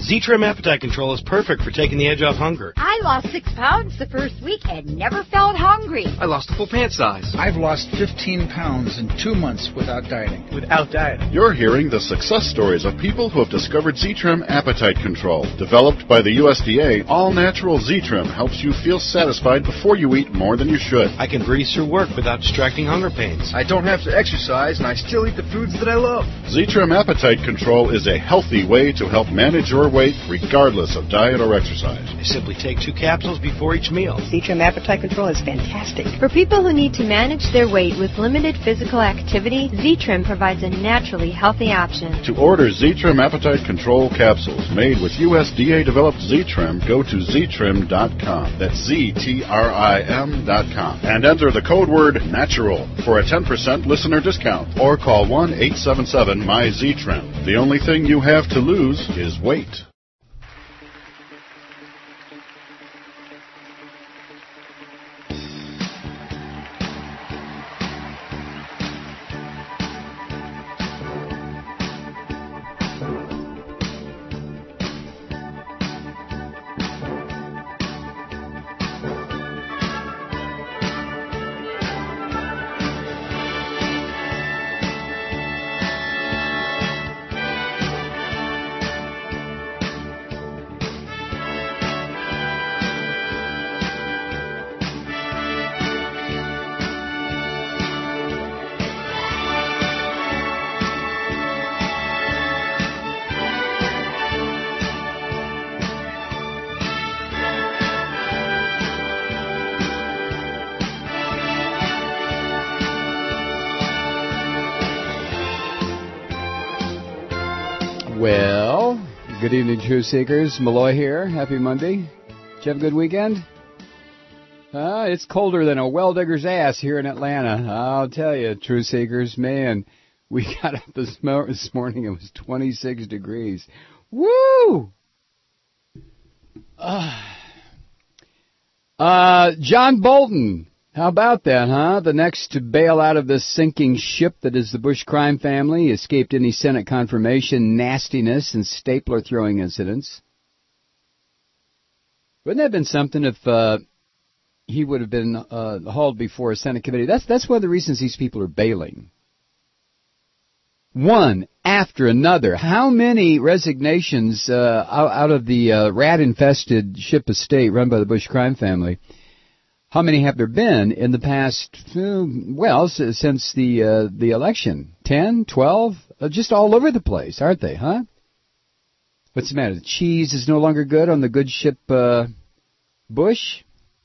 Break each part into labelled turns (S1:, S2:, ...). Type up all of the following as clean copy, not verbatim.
S1: Z-Trim Appetite Control is perfect for taking the edge off hunger.
S2: I lost 6 pounds the first week and never felt hungry.
S3: I lost a full pant size.
S4: I've lost 15 pounds in 2 months without dieting.
S5: You're hearing the success stories of people who have discovered Z-Trim Appetite Control. Developed by the USDA, all-natural Z-Trim helps you feel satisfied before you eat more than you should.
S1: I can breeze through work without distracting hunger pains.
S3: I don't have to exercise, and I still eat the foods that I love.
S5: Z-Trim Appetite Control is a healthy way to help manage your weight regardless of diet or exercise.
S1: I simply take 2 capsules before each meal.
S6: Z-Trim Appetite Control is fantastic.
S7: For people who need to manage their weight with limited physical activity, Z-Trim provides a naturally healthy option.
S5: To order Z-Trim Appetite Control capsules made with USDA-developed Z-Trim, go to ztrim.com. That's ZTRIM.com. And enter the code word NATURAL for a 10% listener discount. Or call 1-877-MY-Z-TRIM. The only thing you have to lose is weight.
S8: Well, good evening, Truth Seekers. Malloy here. Happy Monday. Did you have a good weekend? It's colder than a well-digger's ass here in Atlanta. I'll tell you, Truth Seekers, man, we got up this morning, it was 26 degrees. Woo! John Bolton. How about that, huh? The next to bail out of this sinking ship that is the Bush crime family, escaped any Senate confirmation, nastiness, and stapler throwing incidents. Wouldn't that have been something if he would have been hauled before a Senate committee? That's one of the reasons these people are bailing. One after another. How many resignations out of the rat-infested ship of state run by the Bush crime family? How many have there been in the past, since the election? 10, 12? Just all over the place, aren't they, huh? What's the matter? The cheese is no longer good on the good ship Bush?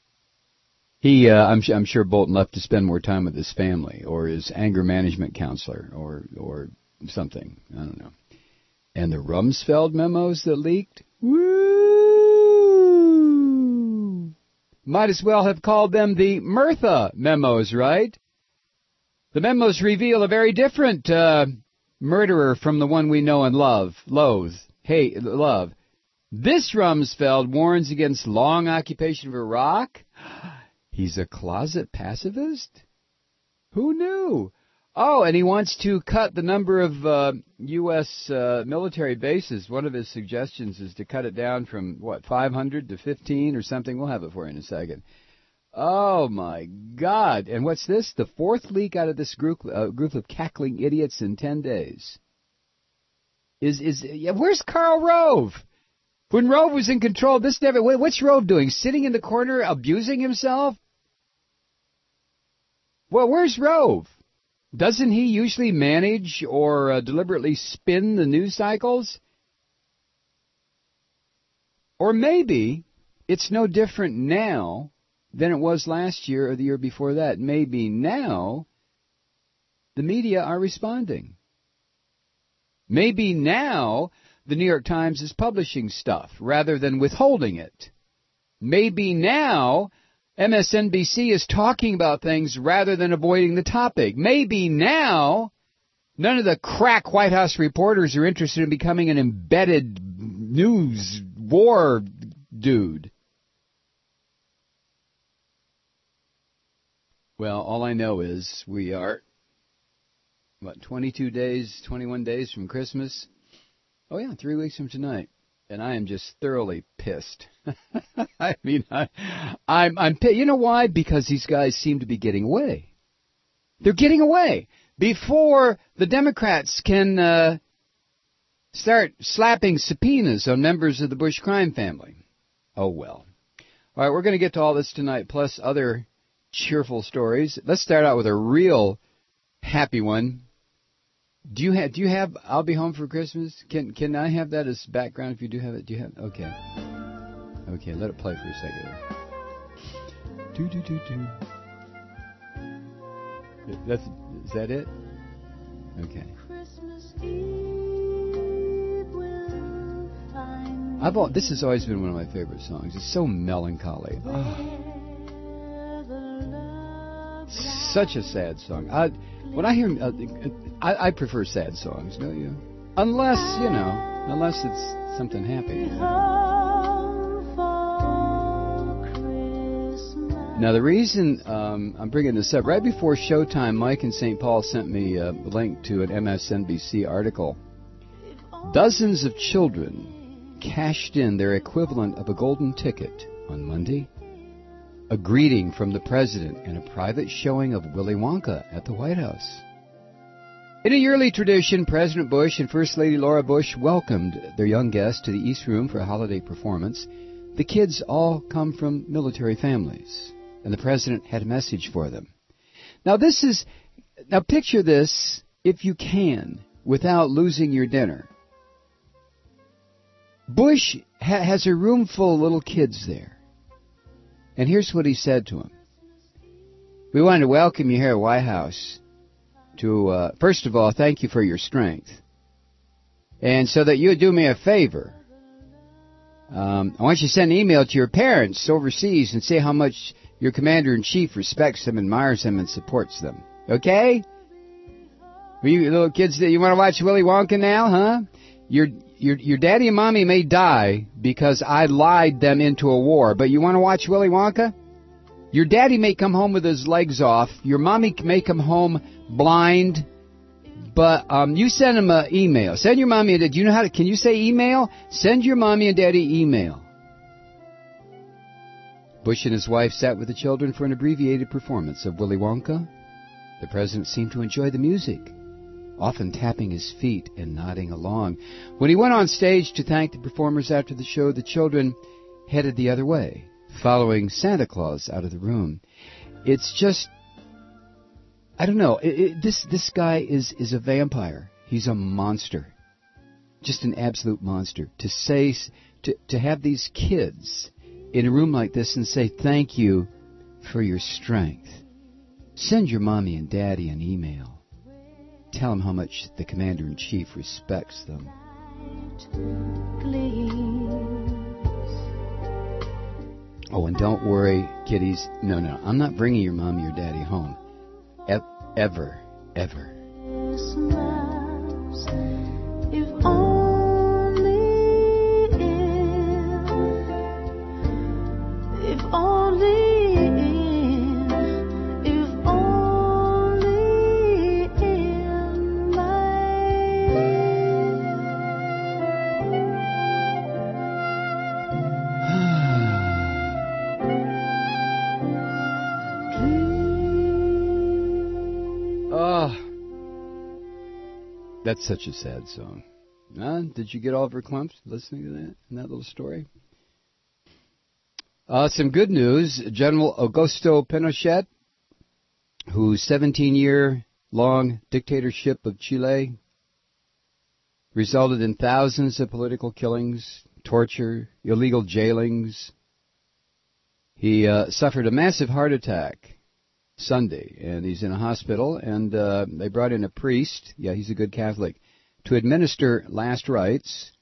S8: I'm sure Bolton left to spend more time with his family or his anger management counselor or something. I don't know. And the Rumsfeld memos that leaked? Woo! Might as well have called them the Murtha memos, right? The memos reveal a very different murderer from the one we know and love. This Rumsfeld warns against long occupation of Iraq. He's a closet pacifist? Who knew? Oh, and he wants to cut the number of U.S. military bases. One of his suggestions is to cut it down from, 500 to 15 or something? We'll have it for you in a second. Oh, my God. And what's this? The 4th leak out of this group of cackling idiots in 10 days. Where's Karl Rove? When Rove was in control, what's Rove doing? Sitting in the corner, abusing himself? Well, where's Rove? Doesn't he usually manage or deliberately spin the news cycles? Or maybe it's no different now than it was last year or the year before that. Maybe now the media are responding. Maybe now the New York Times is publishing stuff rather than withholding it. Maybe now MSNBC is talking about things rather than avoiding the topic. Maybe now none of the crack White House reporters are interested in becoming an embedded news war dude. Well, all I know is we are, 21 days from Christmas? Oh, yeah, 3 weeks from tonight. and I am just thoroughly pissed. I mean, I'm pissed. You know why? Because these guys seem to be getting away. They're getting away before the Democrats can start slapping subpoenas on members of the Bush crime family. Oh, well. All right, we're going to get to all this tonight, plus other cheerful stories. Let's start out with a real happy one. Do you have I'll Be Home for Christmas? Can I have that as background if you do have it? Do you have? Okay. Okay, let it play for a second. Is that it? Okay. This has always been one of my favorite songs. It's so melancholy. Oh. Such a sad song. When I hear, I prefer sad songs, don't you? Unless it's something happy. Now, the reason I'm bringing this up, right before showtime, Mike in St. Paul sent me a link to an MSNBC article. Dozens of children cashed in their equivalent of a golden ticket on Monday. A greeting from the president and a private showing of Willy Wonka at the White House. In a yearly tradition, President Bush and First Lady Laura Bush welcomed their young guests to the East Room for a holiday performance. The kids all come from military families, and the president had a message for them. Now picture this, if you can, without losing your dinner. Bush has a room full of little kids there. And here's what he said to them. We wanted to welcome you here at White House to, first of all, thank you for your strength. And so that you would do me a favor. I want you to send an email to your parents overseas and say how much your commander-in-chief respects them, admires them, and supports them. Okay? You little kids, you want to watch Willy Wonka now, huh? Your daddy and mommy may die because I lied them into a war, but you want to watch Willy Wonka? Your daddy may come home with his legs off. Your mommy may come home blind, but you send them an email. Send your mommy and daddy. Do you know how to? Can you say email? Send your mommy and daddy email. Bush and his wife sat with the children for an abbreviated performance of Willy Wonka. The president seemed to enjoy the music, often tapping his feet and nodding along. When he went on stage to thank the performers after the show, the children headed the other way, following Santa Claus out of the room. It's just, I don't know, this guy is a vampire. He's a monster. Just an absolute monster. To have these kids in a room like this and say thank you for your strength. Send your mommy and daddy an email. Tell them how much the commander-in-chief respects them. Oh, and don't worry, kiddies. No, I'm not bringing your mommy or daddy home. Ever. If only. That's such a sad song. Did you get all verklempt listening to that in that little story? Some good news. General Augusto Pinochet, whose 17-year-long dictatorship of Chile resulted in thousands of political killings, torture, illegal jailings. He suffered a massive heart attack Sunday, and he's in a hospital, and they brought in a priest, he's a good Catholic, to administer last rites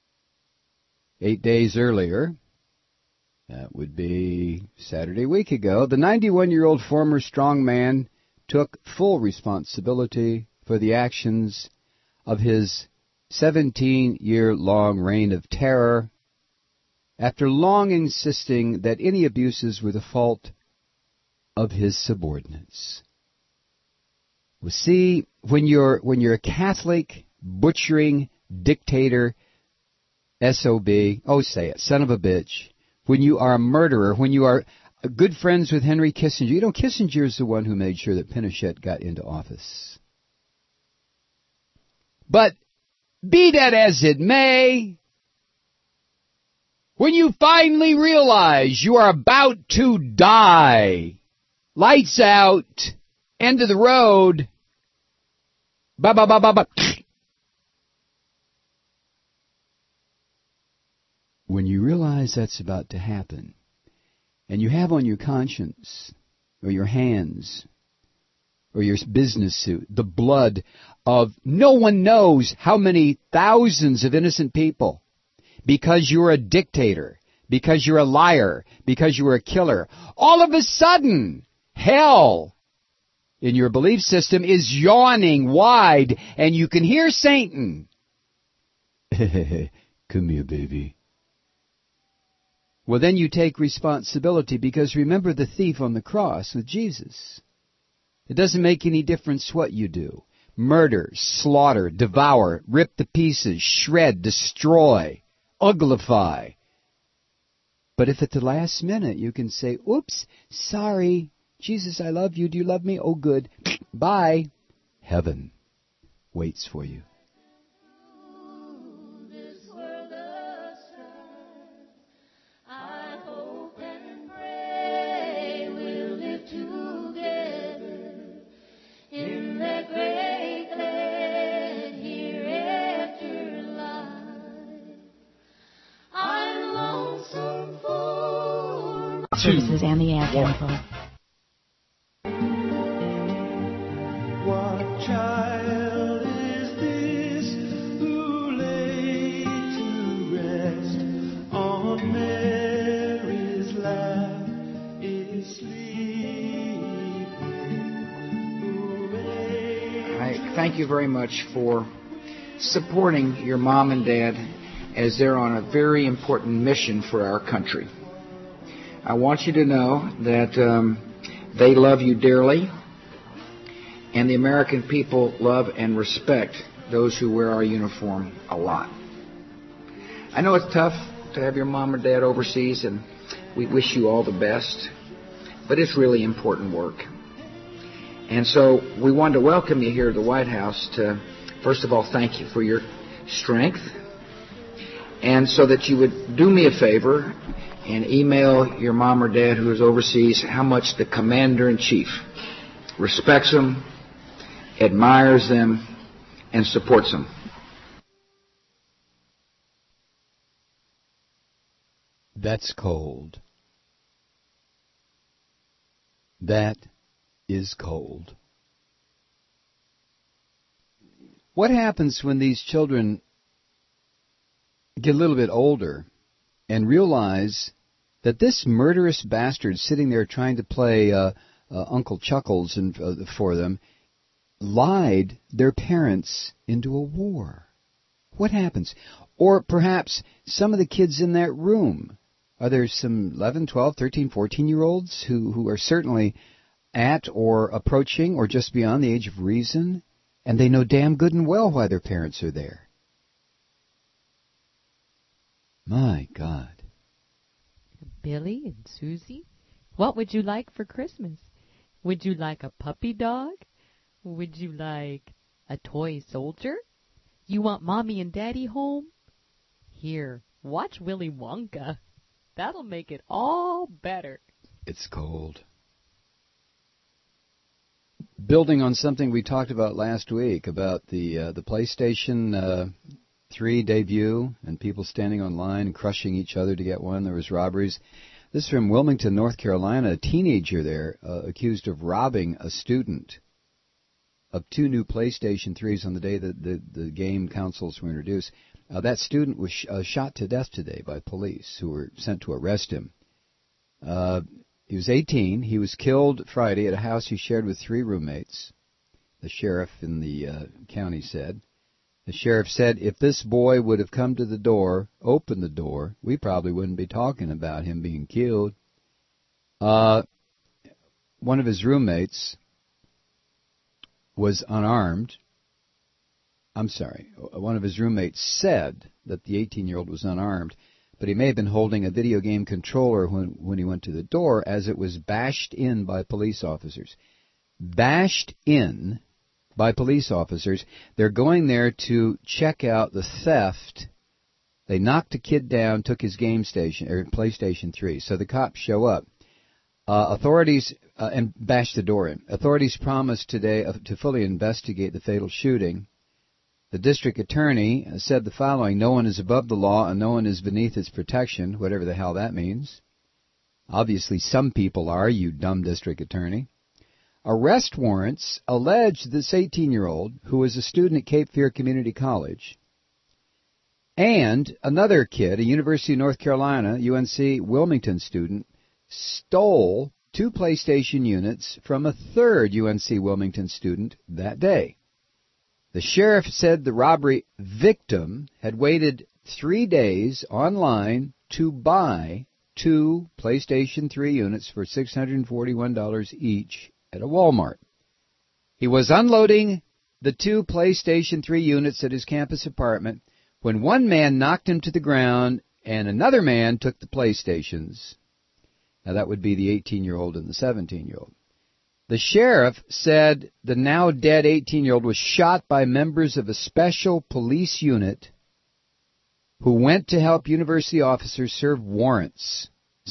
S8: 8 days earlier. That would be Saturday week ago. The 91-year-old former strongman took full responsibility for the actions of his 17-year-long reign of terror after long insisting that any abuses were the fault of his subordinates. Well, see, when you're a Catholic butchering dictator, S.O.B., oh, say it, son of a bitch, when you are a murderer, when you are good friends with Henry Kissinger. You know, Kissinger is the one who made sure that Pinochet got into office. But be that as it may, when you finally realize you are about to die, lights out, end of the road, ba-ba-ba-ba-ba. When you realize that's about to happen, and you have on your conscience, or your hands, or your business suit, the blood of no one knows how many thousands of innocent people, because you're a dictator, because you're a liar, because you're a killer, all of a sudden, hell in your belief system is yawning wide, and you can hear Satan. Come here, baby. Well, then you take responsibility, because remember the thief on the cross with Jesus. It doesn't make any difference what you do. Murder, slaughter, devour, rip to pieces, shred, destroy, uglify. But if at the last minute you can say, oops, sorry, Jesus, I love you, do you love me? Oh, good, bye. Heaven waits for you.
S9: Services and the ad info.
S10: What child is this who lay to rest on Mary's lap is sleeping?
S4: I thank you very much for supporting your mom and dad as they're on a very important mission for our country. I want you to know that they love you dearly, and the American people love and respect those who wear our uniform a lot. I know it's tough to have your mom or dad overseas, and we wish you all the best, but it's really important work. And so we wanted to welcome you here at the White House to, first of all, thank you for your strength, and so that you would do me a favor and email your mom or dad who is overseas how much the Commander-in-Chief respects them, admires them, and supports them.
S8: That's cold. That is cold. What happens when these children get a little bit older and realize that this murderous bastard sitting there trying to play Uncle Chuckles for them lied their parents into a war? What happens? Or perhaps some of the kids in that room, are there some 11, 12, 13, 14-year-olds who are certainly at or approaching or just beyond the age of reason, and they know damn good and well why their parents are there? My God.
S11: Billy and Susie, what would you like for Christmas? Would you like a puppy dog? Would you like a toy soldier? You want Mommy and Daddy home? Here, watch Willy Wonka. That'll make it all better.
S8: It's cold. Building on something we talked about last week about the PlayStation 3 debut and people standing on line and crushing each other to get one. There was robberies. This is from Wilmington, North Carolina. A teenager there accused of robbing a student of 2 new PlayStation 3s on the day that the game consoles were introduced. That student was shot to death today by police who were sent to arrest him. He was 18. He was killed Friday at a house he shared with 3 roommates, the sheriff in the county said. The sheriff said if this boy would have come to the door, opened the door, we probably wouldn't be talking about him being killed. One of his roommates was unarmed. one of his roommates said that the 18-year-old was unarmed, but he may have been holding a video game controller when he went to the door as it was bashed in by police officers. Bashed in by police officers. They're going there to check out the theft. They knocked a kid down, took his game station, or PlayStation 3. So the cops show up. Authorities and bash the door in. Authorities promised today to fully investigate the fatal shooting. The district attorney said the following: no one is above the law and no one is beneath its protection, whatever the hell that means. Obviously some people are, you dumb district attorney. Arrest warrants allege this 18-year-old, who was a student at Cape Fear Community College, and another kid, a University of North Carolina, UNC Wilmington student, stole 2 PlayStation units from a third UNC Wilmington student that day. The sheriff said the robbery victim had waited 3 days online to buy 2 PlayStation 3 units for $641 each at a Walmart. He was unloading the 2 PlayStation 3 units at his campus apartment when one man knocked him to the ground and another man took the PlayStations. Now that would be the 18-year-old and the 17-year-old. The sheriff said the now dead 18-year-old was shot by members of a special police unit who went to help university officers serve warrants.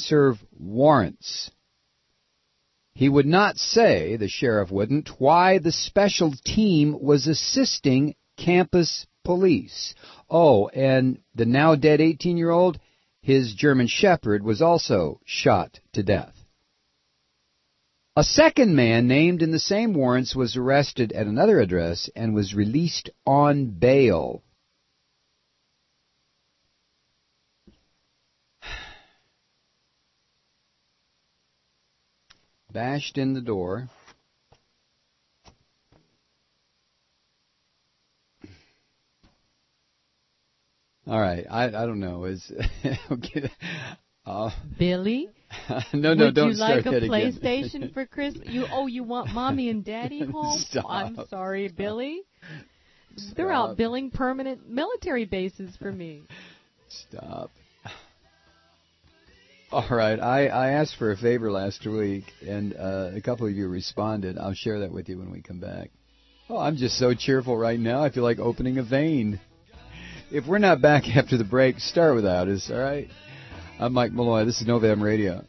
S8: He would not say, the sheriff wouldn't, why the special team was assisting campus police. Oh, and the now dead 18-year-old, his German Shepherd, was also shot to death. A second man named in the same warrants was arrested at another address and was released on bail. Bashed in the door. All right, I don't know. Okay.
S11: Billy?
S8: No, don't start that again.
S11: Would you like a PlayStation for Christmas? You want Mommy and Daddy home?
S8: Stop.
S11: I'm sorry, Billy.
S8: Stop.
S11: They're out building permanent military bases for me.
S8: Stop. All right, I asked for a favor last week, and a couple of you responded. I'll share that with you when we come back. Oh, I'm just so cheerful right now. I feel like opening a vein. If we're not back after the break, start without us, all right? I'm Mike Malloy. This is Novam Radio.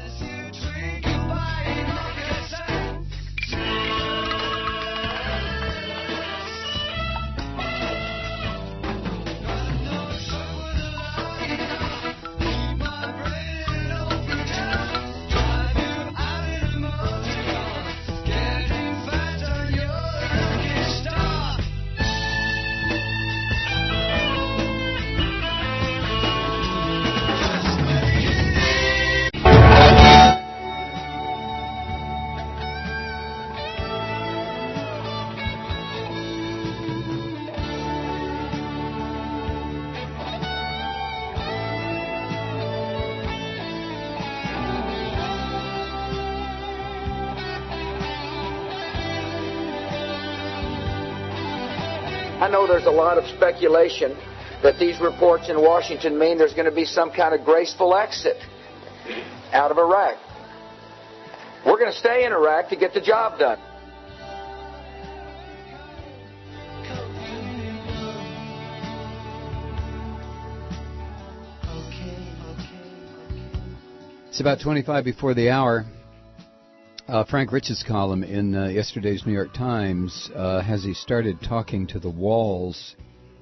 S4: I know there's a lot of speculation that these reports in Washington mean there's going to be some kind of graceful exit out of Iraq. We're going to stay in Iraq to get the job done.
S8: It's about 25 before the hour. Frank Rich's column in yesterday's New York Times has he started talking to the walls.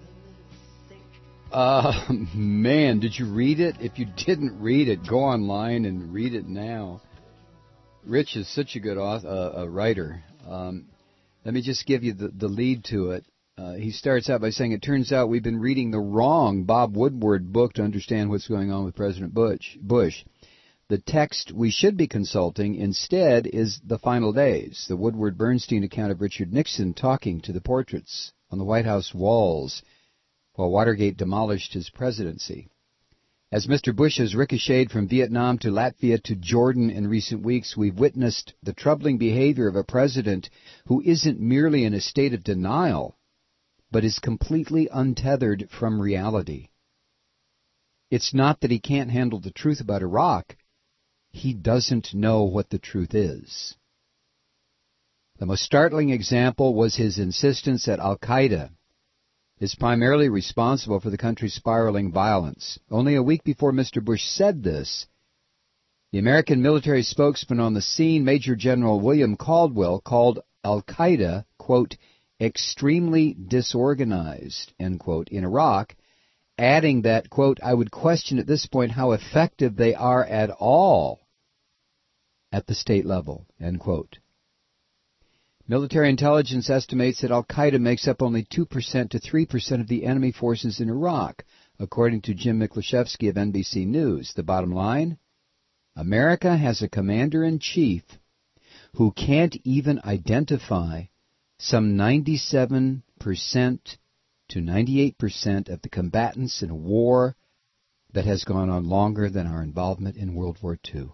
S8: Man, did you read it? If you didn't read it, go online and read it now. Rich is such a good writer. Let me just give you the lead to it. He starts out by saying, it turns out we've been reading the wrong Bob Woodward book to understand what's going on with President Bush. The text we should be consulting instead is The Final Days, the Woodward-Bernstein account of Richard Nixon talking to the portraits on the White House walls while Watergate demolished his presidency. As Mr. Bush has ricocheted from Vietnam to Latvia to Jordan in recent weeks, we've witnessed the troubling behavior of a president who isn't merely in a state of denial, but is completely untethered from reality. It's not that he can't handle the truth about Iraq. He doesn't know what the truth is. The most startling example was his insistence that Al-Qaeda is primarily responsible for the country's spiraling violence. Only a week before Mr. Bush said this, the American military spokesman on the scene, Major General William Caldwell, called Al-Qaeda, quote, extremely disorganized, end quote, in Iraq, adding that, quote, I would question at this point how effective they are at all at the state level, end quote. Military intelligence estimates that Al-Qaeda makes up only 2% to 3% of the enemy forces in Iraq, according to Jim Miklaszewski of NBC News. The bottom line? America has a commander-in-chief who can't even identify some 97% to 98% of the combatants in a war that has gone on longer than our involvement in World War II.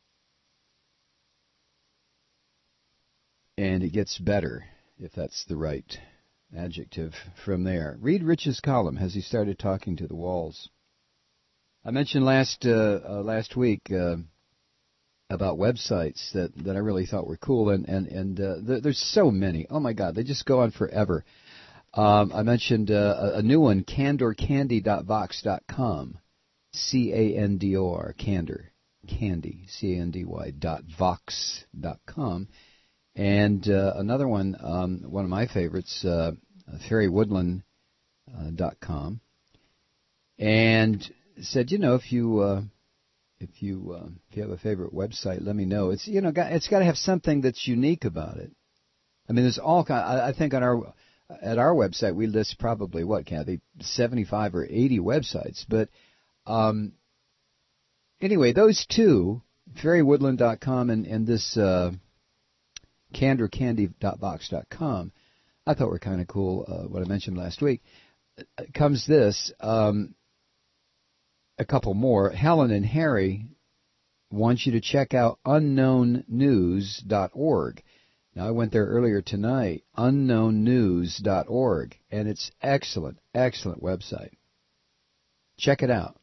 S8: And it gets better, if that's the right adjective, from there. Read Rich's column. Has he started talking to the walls? I mentioned last week about websites that I really thought were cool, and there's so many. Oh my God, they just go on forever. I mentioned a new one, candorcandy.vox.com, C-A-N-D-O-R, Candor, Candy, C-A-N-D-Y, .vox.com. And another one, one of my favorites, ferrywoodland.com, and said, you know, if you have a favorite website, let me know. It's it's got to have something that's unique about it. I mean, there's all kind. I think at our website we list probably what, Kathy, 75 or 80 websites. But anyway, those two, ferrywoodland.com and this. candorcandy.vox.com, I thought were kind of cool, what I mentioned last week. Comes this, a couple more. Helen and Harry want you to check out unknownnews.org. Now, I went there earlier tonight, unknownnews.org, and it's excellent, excellent website. Check it out.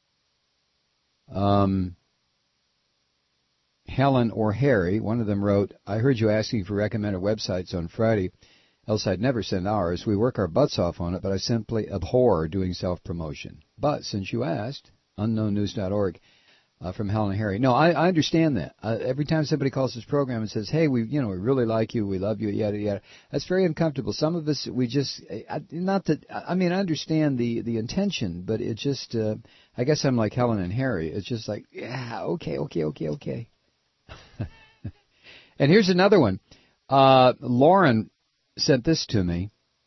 S8: Helen or Harry, one of them wrote, I heard you asking for recommended websites on Friday, else I'd never send ours. We work our butts off on it, but I simply abhor doing self-promotion. But since you asked, unknownnews.org, from Helen and Harry. No, I understand that. Every time somebody calls this program and says, hey, we really like you, we love you, yada, yada, that's very uncomfortable. Some of us, we just, not that, I mean, I understand the intention, but it just, I guess I'm like Helen and Harry. It's just like, yeah, okay. And here's another one. Lauren sent this to me.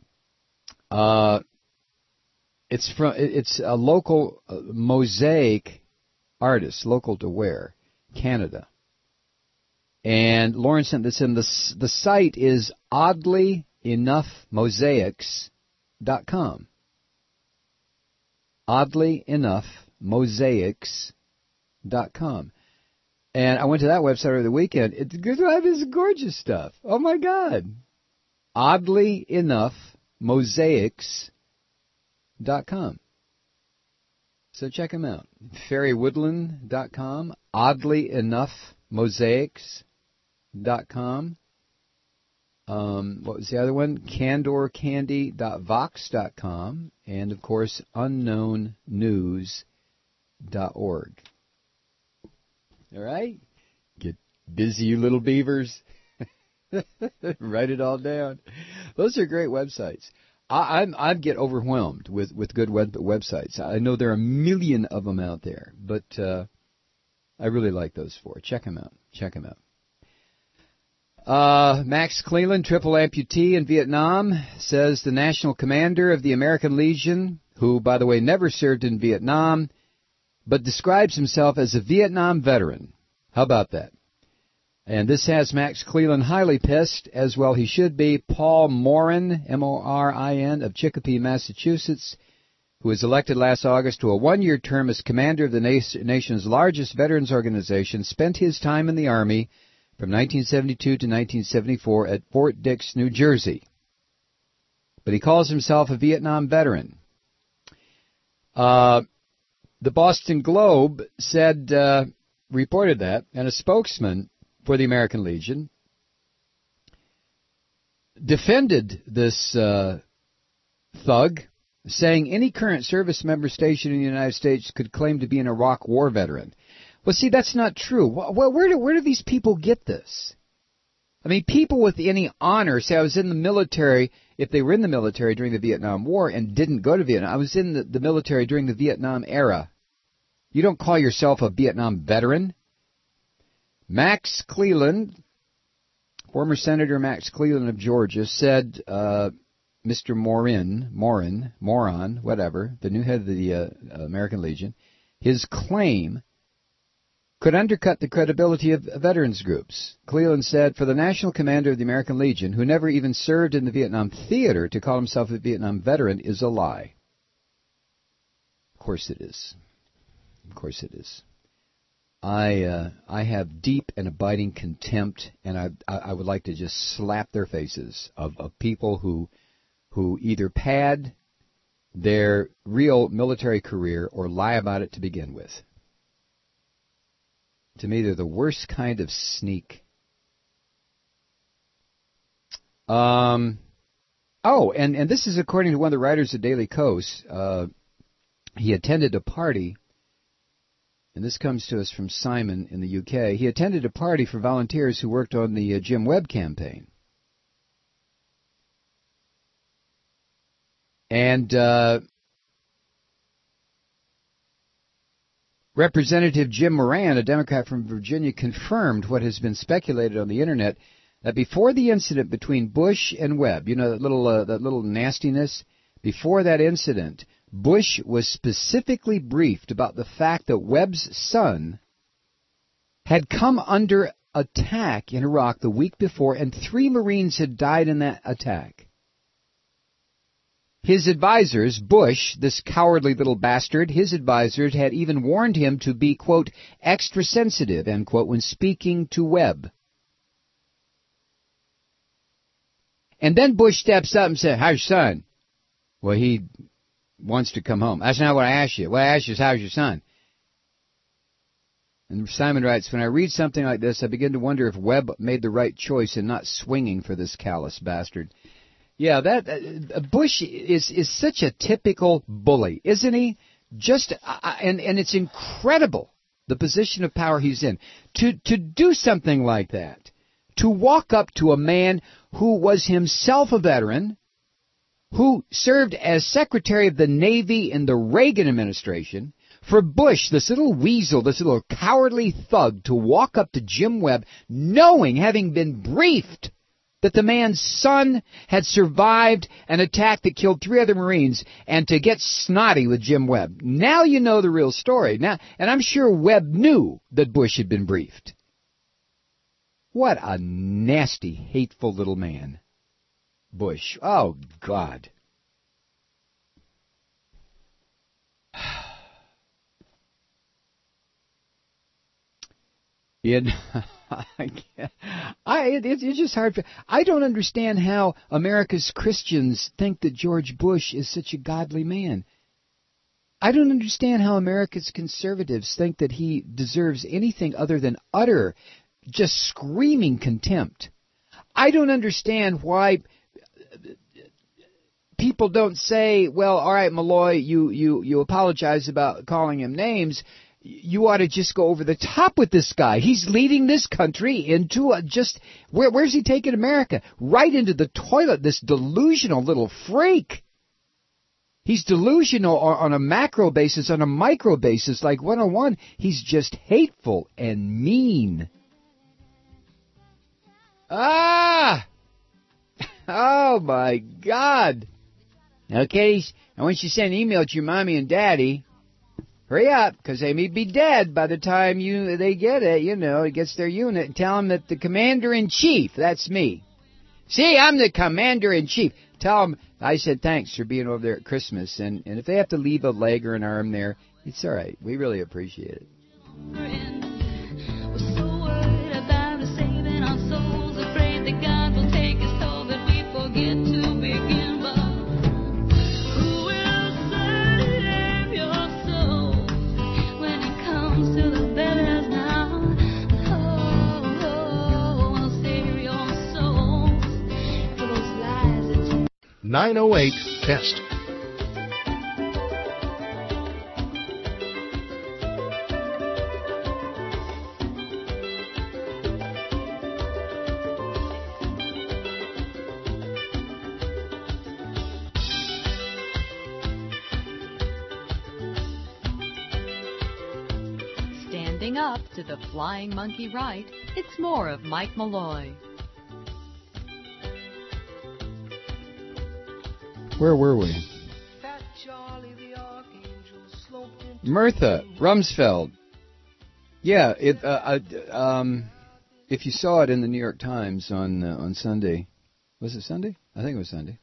S8: It's a local mosaic artist, local to where? Canada. And Lauren sent this in. The site is oddlyenoughmosaics.com. Oddlyenoughmosaics.com. And I went to that website over the weekend. It's gorgeous stuff. Oh, my God. Oddlyenoughmosaics.com. So check them out. Ferrywoodland.com, oddlyenoughmosaics.com. What was the other one? candorcandy.vox.com. And, of course, unknownnews.org. All right? Get busy, you little beavers. Write it all down. Those are great websites. I get overwhelmed with good websites. I know there are a million of them out there, but I really like those four. Check them out. Max Cleland, triple amputee in Vietnam, says the national commander of the American Legion, who, by the way, never served in Vietnam, but describes himself as a Vietnam veteran. How about that? And this has Max Cleland highly pissed, as well he should be. Paul Morin, M-O-R-I-N, of Chicopee, Massachusetts, who was elected last August to a one-year term as commander of the nation's largest veterans organization, spent his time in the Army from 1972 to 1974 at Fort Dix, New Jersey. but he calls himself a Vietnam veteran. The Boston Globe reported that, and a spokesman for the American Legion defended this thug, saying any current service member stationed in the United States could claim to be an Iraq war veteran. Well, see, that's not true. Where do these people get this? I mean, people with any honor say I was in the military, if they were in the military during the Vietnam War and didn't go to Vietnam. I was in the military during the Vietnam era. You don't call yourself a Vietnam veteran. Max Cleland, former Senator Max Cleland of Georgia, said Mr. Moron, whatever, the new head of the American Legion, his claim could undercut the credibility of veterans groups. Cleland said, for the national commander of the American Legion, who never even served in the Vietnam theater, to call himself a Vietnam veteran is a lie. Of course it is. Of course it is. I have deep and abiding contempt, and I would like to just slap their faces of people who either pad their real military career or lie about it to begin with. To me, they're the worst kind of sneak. And this is according to one of the writers of Daily Kos. He attended a party, and this comes to us from Simon in the UK. He attended a party for volunteers who worked on the Jim Webb campaign. And Representative Jim Moran, a Democrat from Virginia, confirmed what has been speculated on the Internet, that before the incident between Bush and Webb, you know, that little nastiness, before that incident, Bush was specifically briefed about the fact that Webb's son had come under attack in Iraq the week before, and 3 Marines had died in that attack. His advisors, Bush, this cowardly little bastard, his advisors had even warned him to be, quote, extra sensitive, end quote, when speaking to Webb. And then Bush steps up and says, how's your son? Well, he wants to come home. That's not what I asked you. What I asked you is, how's your son? And Simon writes, when I read something like this, I begin to wonder if Webb made the right choice in not swinging for this callous bastard. Yeah, Bush is such a typical bully, isn't he? And it's incredible, the position of power he's in. To do something like that, to walk up to a man who was himself a veteran, who served as Secretary of the Navy in the Reagan administration, for Bush, this little weasel, this little cowardly thug, to walk up to Jim Webb, knowing, having been briefed, that the man's son had survived an attack that killed 3 other Marines, and to get snotty with Jim Webb. Now you know the real story. Now, and I'm sure Webb knew that Bush had been briefed. What a nasty, hateful little man, Bush. Oh, God. It's just hard. I don't understand how America's Christians think that George Bush is such a godly man. I don't understand how America's conservatives think that he deserves anything other than utter, just screaming contempt. I don't understand why people don't say, well, all right, Malloy, you apologize about calling him names. You ought to just go over the top with this guy. He's leading this country into where's he taking America? Right into the toilet, this delusional little freak. He's delusional on a macro basis, on a micro basis, like 101. He's just hateful and mean. Ah! Oh, my God. Okay, I want you to send an email to your mommy and daddy. Hurry up, because they may be dead by the time they get it, it gets their unit, and tell them that the commander-in-chief, that's me. See, I'm the commander-in-chief. Tell them I said thanks for being over there at Christmas, and if they have to leave a leg or an arm there, it's all right. We really appreciate it.
S10: We're so worried about saving our souls, afraid that God will take us toll, that we forget to begin. But
S12: 888-908-PEST.
S13: Standing up to the flying monkey right, it's more of Mike Malloy.
S8: Where were we? Mirtha Rumsfeld. Yeah, if you saw it in the New York Times on Sunday, was it Sunday? I think it was Sunday.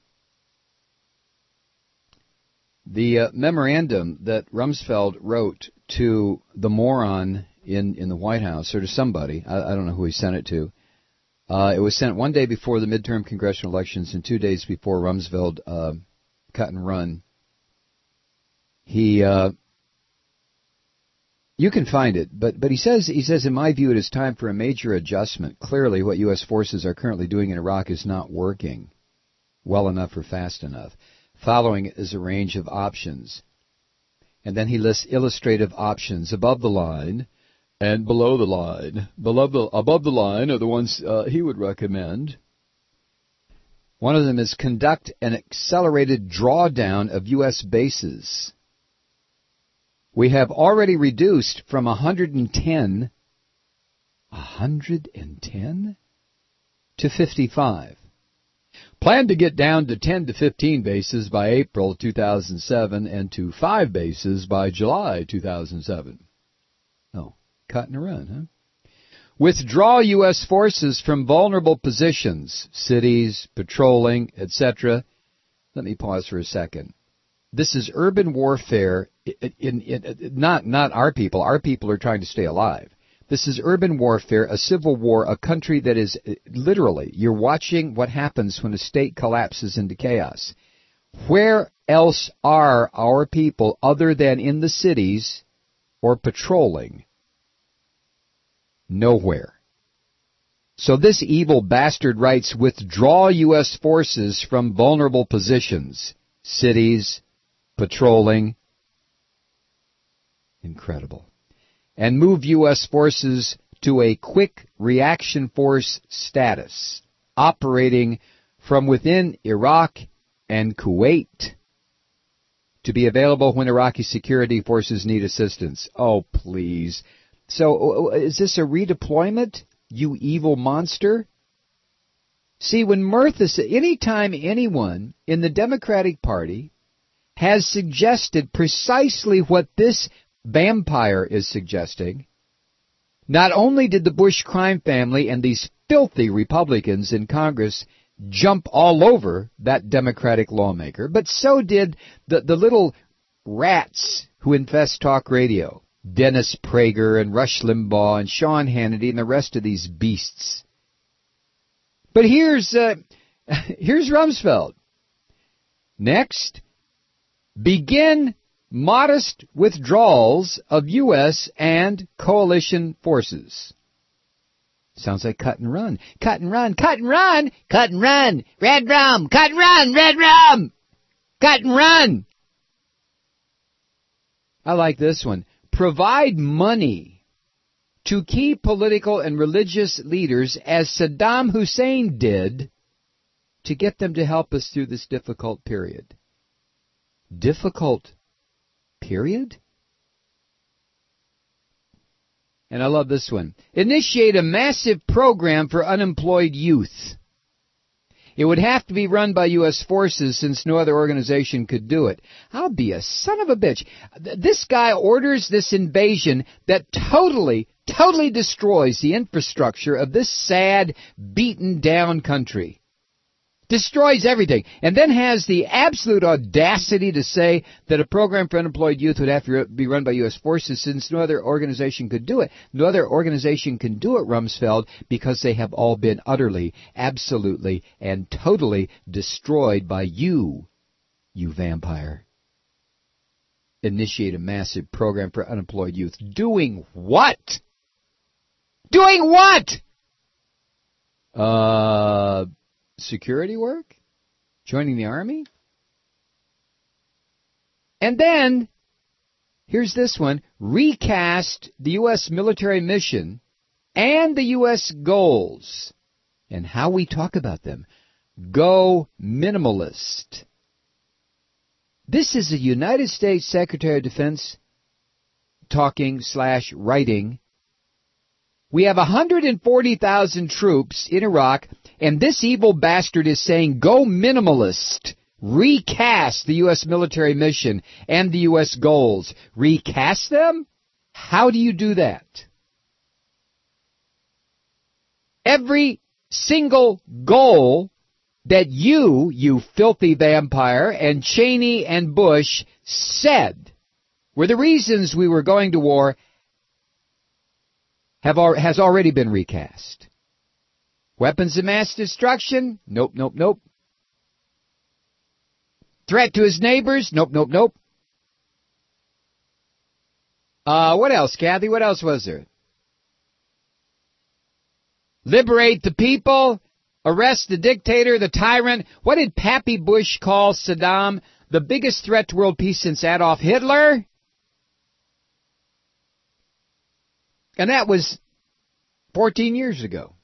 S8: The memorandum that Rumsfeld wrote to the moron in the White House, or to somebody, I don't know who he sent it to. It was sent one day before the midterm congressional elections and 2 days before Rumsfeld cut and run. You can find it, but he says, in my view, it is time for a major adjustment. Clearly, what U.S. forces are currently doing in Iraq is not working well enough or fast enough. Following it is a range of options. And then he lists illustrative options above the line and below the line. Above the line are the ones he would recommend. One of them is conduct an accelerated drawdown of U.S. bases. We have already reduced from 110 to 55. Plan to get down to 10 to 15 bases by April 2007 and to 5 bases by July 2007. Oh, cut and run, huh? Withdraw U.S. forces from vulnerable positions, cities, patrolling, etc. Let me pause for a second. This is urban warfare, not our people. Our people are trying to stay alive. This is urban warfare, a civil war, a country that is literally, you're watching what happens when a state collapses into chaos. Where else are our people other than in the cities or patrolling? Nowhere. So this evil bastard writes, withdraw U.S. forces from vulnerable positions, cities, patrolling. Incredible. And move U.S. forces to a quick reaction force status, operating from within Iraq and Kuwait to be available when Iraqi security forces need assistance. Oh, please. So, is this a redeployment, you evil monster? See, when Mirtha said, anytime anyone in the Democratic Party has suggested precisely what this vampire is suggesting, not only did the Bush crime family and these filthy Republicans in Congress jump all over that Democratic lawmaker, but so did the little rats who infest talk radio. Dennis Prager and Rush Limbaugh and Sean Hannity and the rest of these beasts. But here's Rumsfeld. Next, begin modest withdrawals of U.S. and coalition forces. Sounds like cut and run. Cut and run, cut and run, cut and run, red rum, cut and run, red rum, cut and run. I like this one. Provide money to key political and religious leaders as Saddam Hussein did to get them to help us through this difficult period. Difficult period? And I love this one. Initiate a massive program for unemployed youth. It would have to be run by U.S. forces since no other organization could do it. I'll be a son of a bitch. This guy orders this invasion that totally destroys the infrastructure of this sad, beaten down country. Destroys everything. And then has the absolute audacity to say that a program for unemployed youth would have to be run by U.S. forces since no other organization could do it. No other organization can do it, Rumsfeld, because they have all been utterly, absolutely, and totally destroyed by you vampire. Initiate a massive program for unemployed youth. Doing what? Doing what? Security work? Joining the Army? And then, here's this one, recast the U.S. military mission and the U.S. goals and how we talk about them. Go minimalist. This is a United States Secretary of Defense talking/writing. We have 140,000 troops in Iraq, and this evil bastard is saying, go minimalist. Recast the U.S. military mission and the U.S. goals. Recast them? How do you do that? Every single goal that you filthy vampire, and Cheney and Bush said were the reasons we were going to war has already been recast. Weapons of mass destruction? Nope, nope, nope. Threat to his neighbors? Nope, nope, nope. What else, Kathy? What else was there? Liberate the people. Arrest the dictator, the tyrant. What did Pappy Bush call Saddam? The biggest threat to world peace since Adolf Hitler? And that was 14 years ago.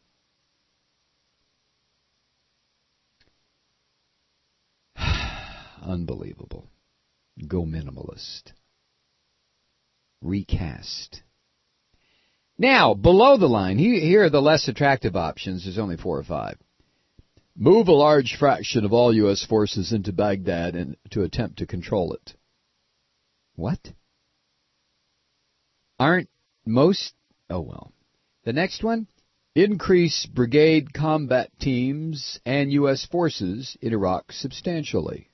S8: Unbelievable. Go minimalist. Recast. Now, below the line, here are the less attractive options. There's only 4 or 5. Move a large fraction of all U.S. forces into Baghdad and to attempt to control it. What? Aren't most... Oh, well. The next one? Increase brigade combat teams and U.S. forces in Iraq substantially.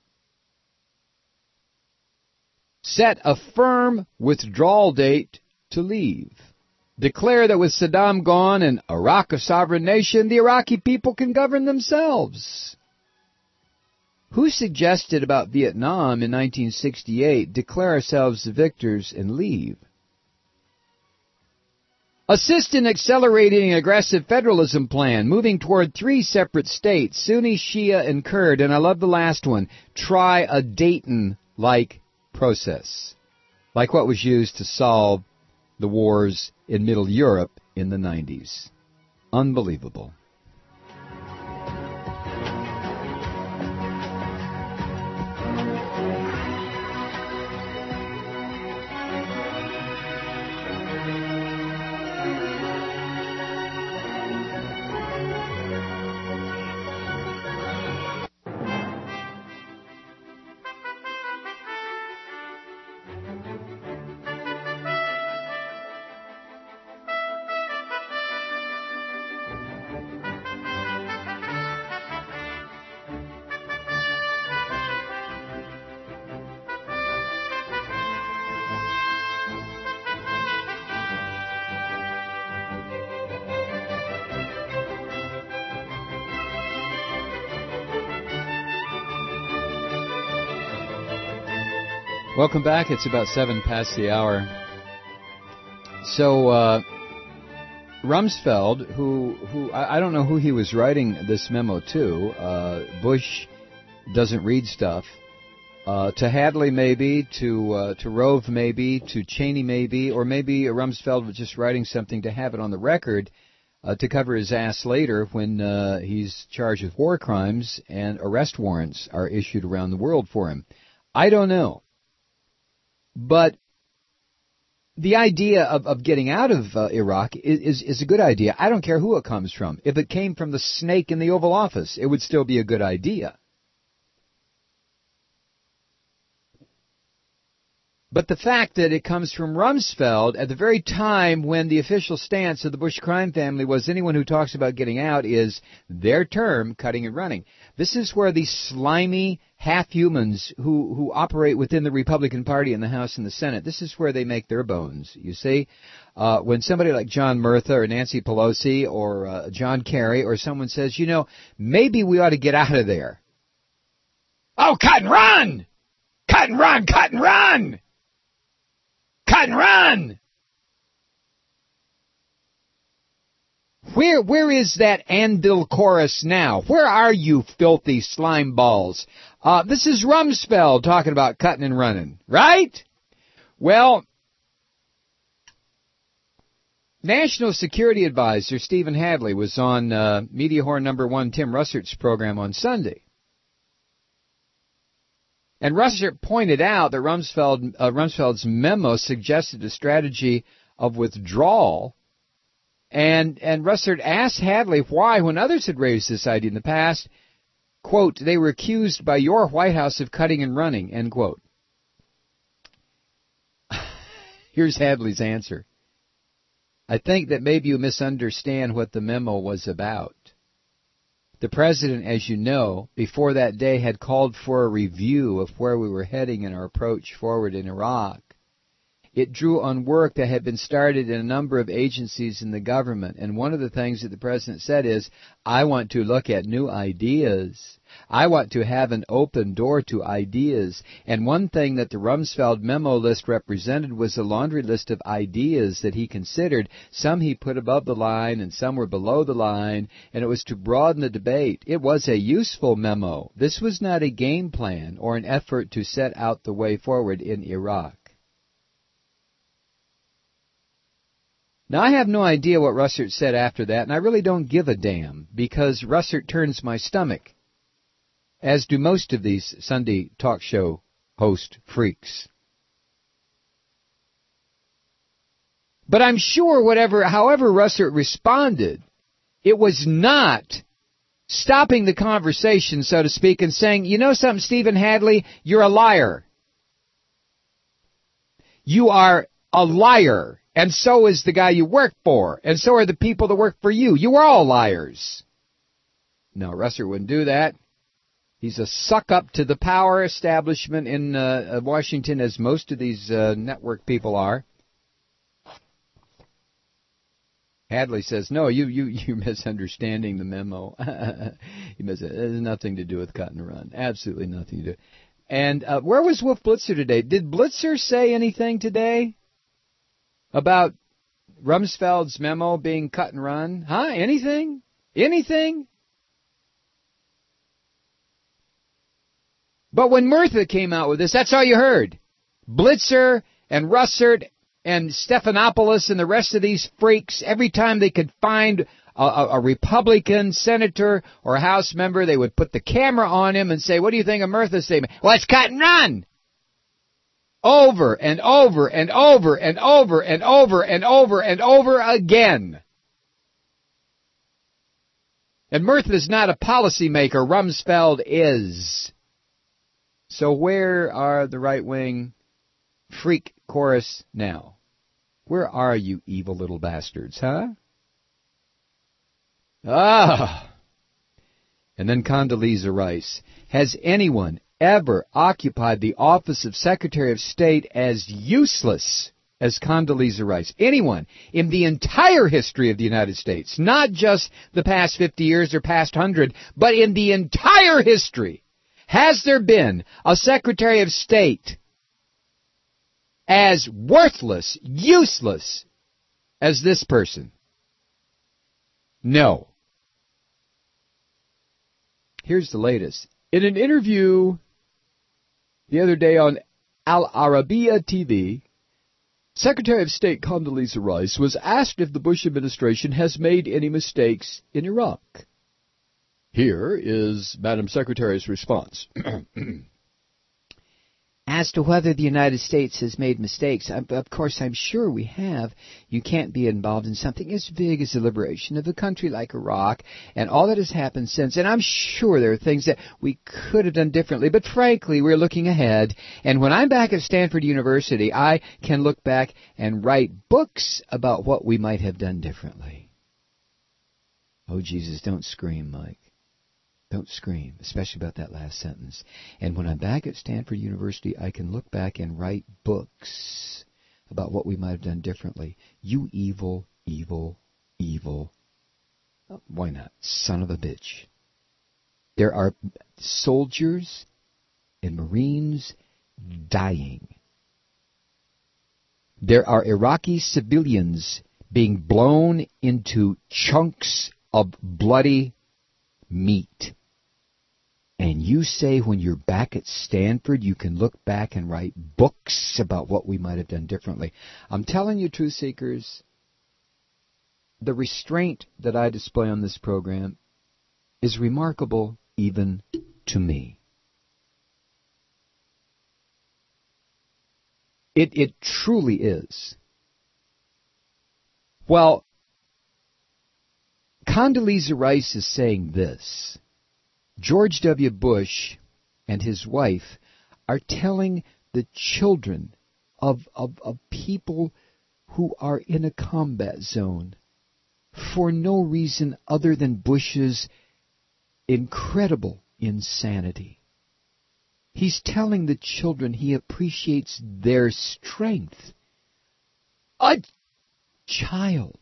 S8: Set a firm withdrawal date to leave. Declare that with Saddam gone and Iraq a sovereign nation, the Iraqi people can govern themselves. Who suggested about Vietnam in 1968, declare ourselves the victors and leave? Assist in accelerating an aggressive federalism plan, moving toward 3 separate states, Sunni, Shia, and Kurd, and I love the last one, try a Dayton-like process, like what was used to solve the wars in Middle Europe in the 90s. Unbelievable. Welcome back. It's about 7 past the hour. So, Rumsfeld, who I don't know who he was writing this memo to. Bush doesn't read stuff. To Hadley maybe, to Rove maybe, to Cheney maybe, or maybe Rumsfeld was just writing something to have it on the record to cover his ass later when he's charged with war crimes and arrest warrants are issued around the world for him. I don't know. But the idea of getting out of Iraq is a good idea. I don't care who it comes from. If it came from the snake in the Oval Office, it would still be a good idea. But the fact that it comes from Rumsfeld at the very time when the official stance of the Bush crime family was anyone who talks about getting out is their term, cutting and running. This is where these slimy half-humans who operate within the Republican Party in the House and the Senate, this is where they make their bones, you see. When somebody like John Murtha or Nancy Pelosi or John Kerry or someone says, you know, maybe we ought to get out of there. Oh, cut and run! Cut and run! Cut and run! Cut and run! Where is that Andil chorus now? Where are you, filthy slime balls? This is Rumsfeld talking about cutting and running, right? Well, National Security Advisor Stephen Hadley was on Media Horn number 1 Tim Russert's program on Sunday. And Russert pointed out that Rumsfeld's memo suggested a strategy of withdrawal. And Russert asked Hadley why, when others had raised this idea in the past, quote, they were accused by your White House of cutting and running, end quote. Here's Hadley's answer. I think that maybe you misunderstand what the memo was about. The President, as you know, before that day had called for a review of where we were heading in our approach forward in Iraq. It drew on work that had been started in a number of agencies in the government. And one of the things that the President said is, I want to look at new ideas. I want to have an open door to ideas. And one thing that the Rumsfeld memo list represented was a laundry list of ideas that he considered. Some he put above the line and some were below the line. And it was to broaden the debate. It was a useful memo. This was not a game plan or an effort to set out the way forward in Iraq. Now, I have no idea what Russert said after that, and I really don't give a damn, because Russert turns my stomach, as do most of these Sunday talk show host freaks. But I'm sure however Russert responded, it was not stopping the conversation, so to speak, and saying, you know something, Stephen Hadley, you're a liar. You are a liar. And so is the guy you work for. And so are the people that work for you. You are all liars. No, Russert wouldn't do that. He's a suck-up to the power establishment in Washington, as most of these network people are. Hadley says, no, you're misunderstanding the memo. It has nothing to do with cut and run. Absolutely nothing to do. And where was Wolf Blitzer today? Did Blitzer say anything today about Rumsfeld's memo being cut and run? Huh? Anything? Anything? But when Murtha came out with this, that's all you heard. Blitzer and Russert and Stephanopoulos and the rest of these freaks, every time they could find a Republican senator or a House member, they would put the camera on him and say, what do you think of Murtha's statement? Well, it's cut and run. Over and over and over and over and over and over and over again. And Murtha is not a policymaker. Rumsfeld is. So where are the right-wing freak chorus now? Where are you evil little bastards, huh? And then Condoleezza Rice. Has anyone ever occupied the office of Secretary of State as useless as Condoleezza Rice? Anyone in the entire history of the United States, not just the past 50 years or past 100, but in the entire history, has there been a Secretary of State as worthless, useless as this person? No. Here's the latest. In an interview the other day on Al Arabiya TV, Secretary of State Condoleezza Rice was asked if the Bush administration has made any mistakes in Iraq. Here is Madam Secretary's response. As to whether the United States has made mistakes, of course, I'm sure we have. You can't be involved in something as big as the liberation of a country like Iraq and all that has happened since. And I'm sure there are things that we could have done differently. But frankly, we're looking ahead. And when I'm back at Stanford University, I can look back and write books about what we might have done differently. Oh, Jesus, don't scream, Mike. Don't scream, especially about that last sentence. And when I'm back at Stanford University, I can look back and write books about what we might have done differently. You evil, evil, evil. Why not? Son of a bitch. There are soldiers and Marines dying. There are Iraqi civilians being blown into chunks of bloody meat. And you say when you're back at Stanford, you can look back and write books about what we might have done differently. I'm telling you, truth seekers, the restraint that I display on this program is remarkable even to me. It truly is. Well, Condoleezza Rice is saying this. George W. Bush and his wife are telling the children of people who are in a combat zone for no reason other than Bush's incredible insanity. He's telling the children he appreciates their strength. A child.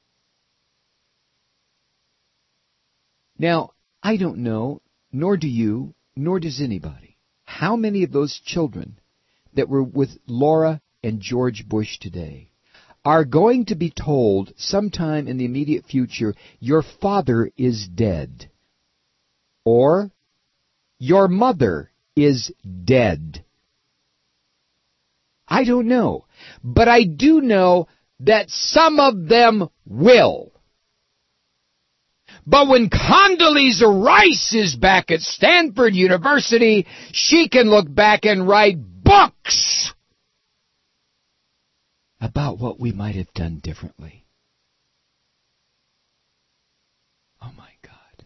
S8: Now, I don't know, nor do you, nor does anybody, how many of those children that were with Laura and George Bush today are going to be told sometime in the immediate future, your father is dead, or your mother is dead. I don't know, but I do know that some of them will. But when Condoleezza Rice is back at Stanford University, she can look back and write books about what we might have done differently. Oh my God.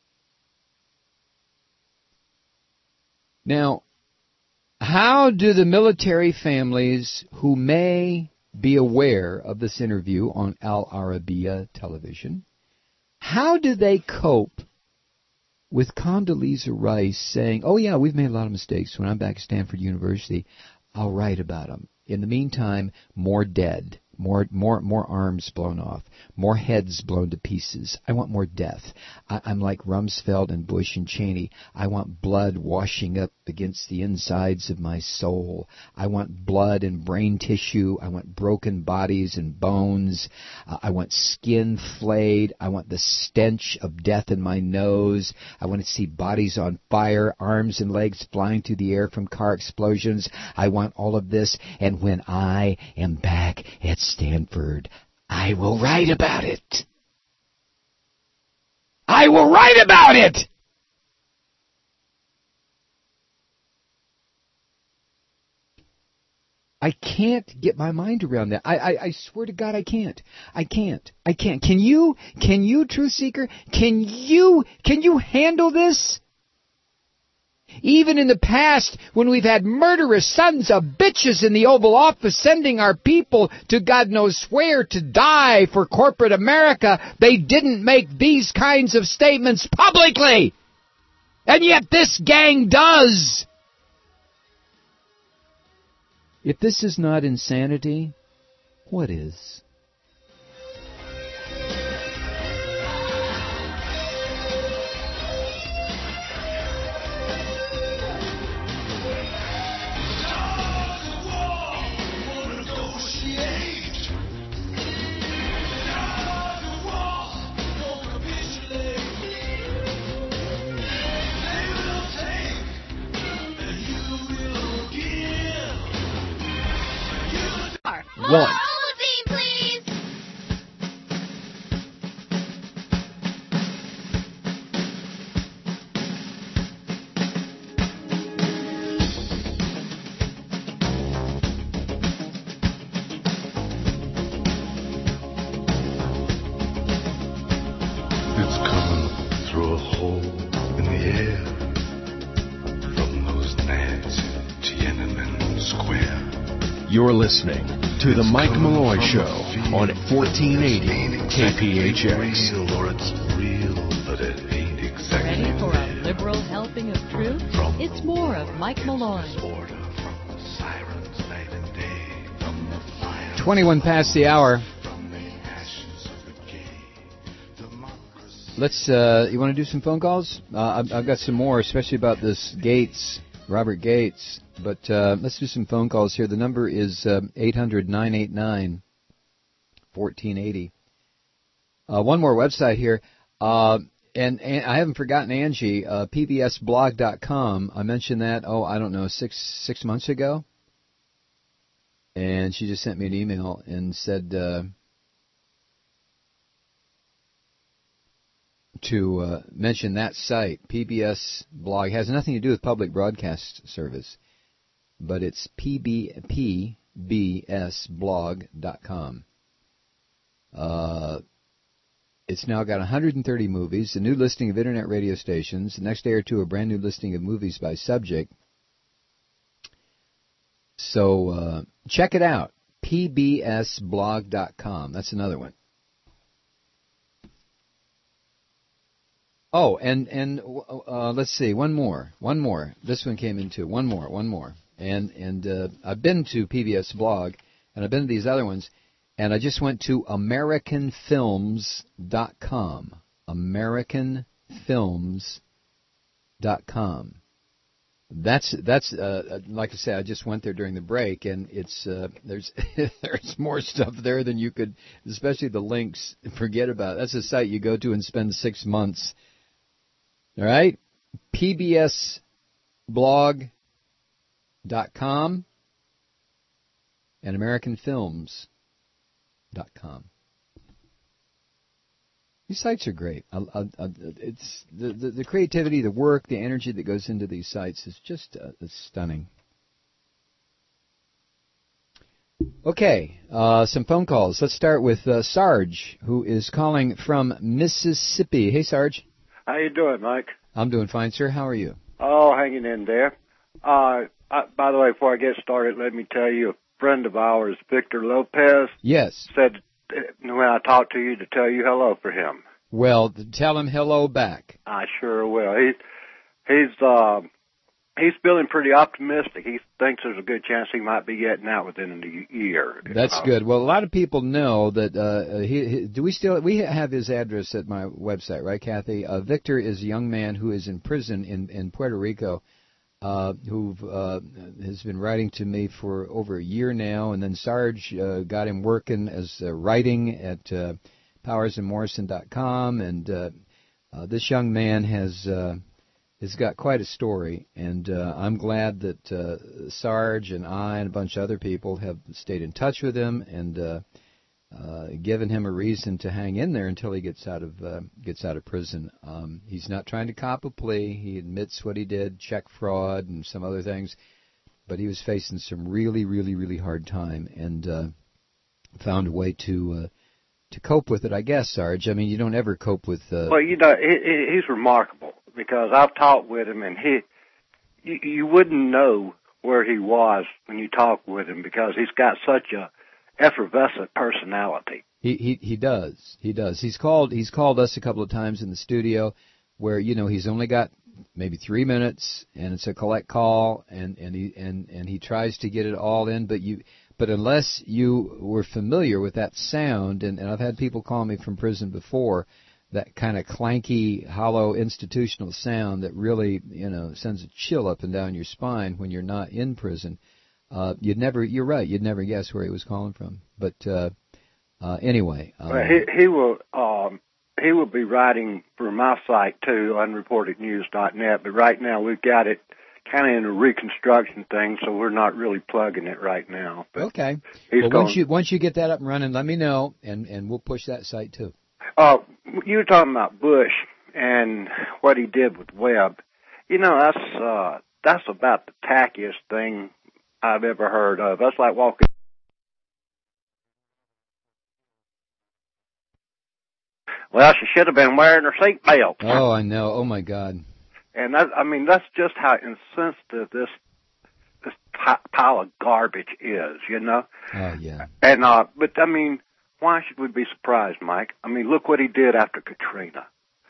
S8: Now, how do the military families who may be aware of this interview on Al Arabiya television, how do they cope with Condoleezza Rice saying, oh yeah, we've made a lot of mistakes. When I'm back at Stanford University, I'll write about them. In the meantime, more dead, more arms blown off, more heads blown to pieces. I want more death. I'm like Rumsfeld and Bush and Cheney. I want blood washing up against the insides of my soul. I want blood and brain tissue. I want broken bodies and bones. I want skin flayed. I want the stench of death in my nose. I want to see bodies on fire, arms and legs flying through the air from car explosions. I want all of this, and when I am back at Stanford, I will write about it. I will write about it! I can't get my mind around that. I swear to God I can't. I can't. Can you, truth seeker? Can you handle this? Even in the past, when we've had murderous sons of bitches in the Oval Office sending our people to God knows where to die for corporate America, they didn't make these kinds of statements publicly. And yet this gang does. If this is not insanity, what is? One.
S12: It's coming through a hole in the air from those nads in Tiananmen Square.
S14: You're listening to The Mike Malloy Show on 1480 KPHX.
S13: Ready for a liberal helping of truth? It's more of Mike Malloy.
S8: 21 past the hour. Let's, you want to do some phone calls? I've got some more, especially about this Gates, Robert Gates. But let's do some phone calls here. The number is 800-989-4225. 1480. One more website here. And I haven't forgotten Angie, pbsblog.com. I mentioned that, I don't know, six months ago. And she just sent me an email and said to mention that site. PBS blog has nothing to do with public broadcast service, but it's pbsblog.com. It's now got 130 movies, a new listing of internet radio stations, the next day or two a brand new listing of movies by subject. So check it out, pbsblog.com. That's another one. Oh, and let's see, one more. This one came in too. One more. And I've been to PBS Blog, and I've been to these other ones. And I just went to AmericanFilms.com. AmericanFilms.com. That's like I said, I just went there during the break, and it's there's more stuff there than you could, especially the links. Forget about it. That's a site you go to and spend 6 months. All right, PBSblog.com and AmericanFilms.com. These sites are great. It's the creativity, the work, the energy that goes into these sites is just it's stunning. Okay, some phone calls. Let's start with Sarge, who is calling from Mississippi. Hey, Sarge.
S15: How you doing, Mike?
S8: I'm doing fine, sir. How are you?
S15: Oh, hanging in there. By the way, before I get started, let me tell you, a friend of ours, Victor Lopez,
S8: yes,
S15: said when I talked to you to tell you hello for him.
S8: Well, tell him hello back.
S15: I sure will. He's feeling pretty optimistic. He thinks there's a good chance he might be getting out within a year.
S8: That's good. Well, a lot of people know that. We have his address at my website, right, Kathy? Victor is a young man who is in prison in Puerto Rico, who has been writing to me for over a year now, and then Sarge got him working as writing at powersandmorrison.com, and this young man has got quite a story, and I'm glad that Sarge and I and a bunch of other people have stayed in touch with him and given him a reason to hang in there until he gets out of prison. He's not trying to cop a plea. He admits what he did, check fraud and some other things, but he was facing some really, really, really hard time and found a way to cope with it, I guess, Sarge. I mean, you don't ever cope with...
S15: Well, he's remarkable because I've talked with him, and you wouldn't know where he was when you talk with him because he's got such a effervescent personality.
S8: He does. He's called us a couple of times in the studio where, he's only got maybe 3 minutes and it's a collect call and he tries to get it all in, but unless you were familiar with that sound, and I've had people call me from prison before, that kind of clanky, hollow, institutional sound that really, sends a chill up and down your spine when you're not in prison. You're right, you'd never guess where he was calling from. But anyway.
S15: He will be writing for my site, too, unreportednews.net, but right now we've got it kind of in a reconstruction thing, so we're not really plugging it right now. But
S8: okay. Well, once you get that up and running, let me know, and we'll push that site, too.
S15: You were talking about Bush and what he did with Webb. That's about the tackiest thing I've ever heard of. That's like walking. Well, she should have been wearing her seatbelt.
S8: Oh, I know. Oh, my God.
S15: And that's just how insensitive this pile of garbage is,
S8: Oh, yeah.
S15: And, but I mean, why should we be surprised, Mike? I mean, look what he did after Katrina.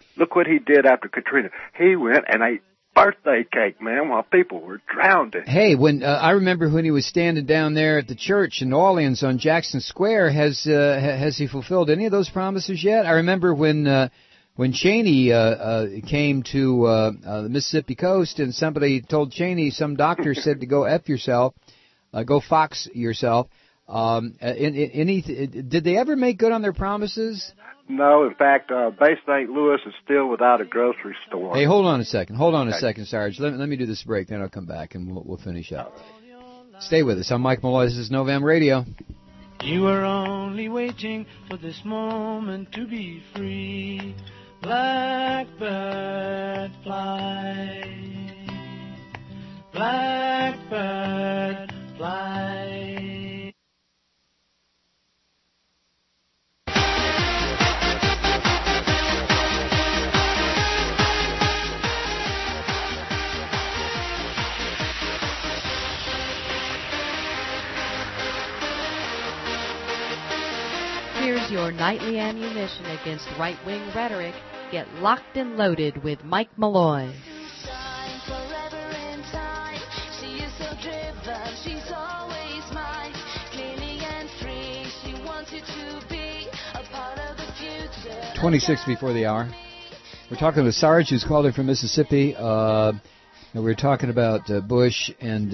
S15: He went and ate birthday cake, man, while people were drowning.
S8: Hey, when I remember when he was standing down there at the church in New Orleans on Jackson Square, has he fulfilled any of those promises yet? I remember when Cheney came to the Mississippi coast and somebody told Cheney, some doctor said to go F yourself, go fox yourself. Did they ever make good on their promises?
S15: No, in fact, Bay St. Louis is still without a grocery store.
S8: Hey, hold on a second. Hold on a second, Sarge. Let me do this break, then I'll come back and we'll finish up. Stay with us. I'm Mike Malloy. This is Novam Radio.
S10: You were only waiting for this moment to be free. Blackbird fly. Blackbird fly.
S13: Here's your nightly ammunition against right-wing rhetoric. Get locked and loaded with Mike Malloy.
S10: She is so driven, she's always mine. Clearly and free, she wants you to be a part of the future.
S8: 26 before the hour. We're talking with Sarge, who's called in from Mississippi. And we're talking about Bush and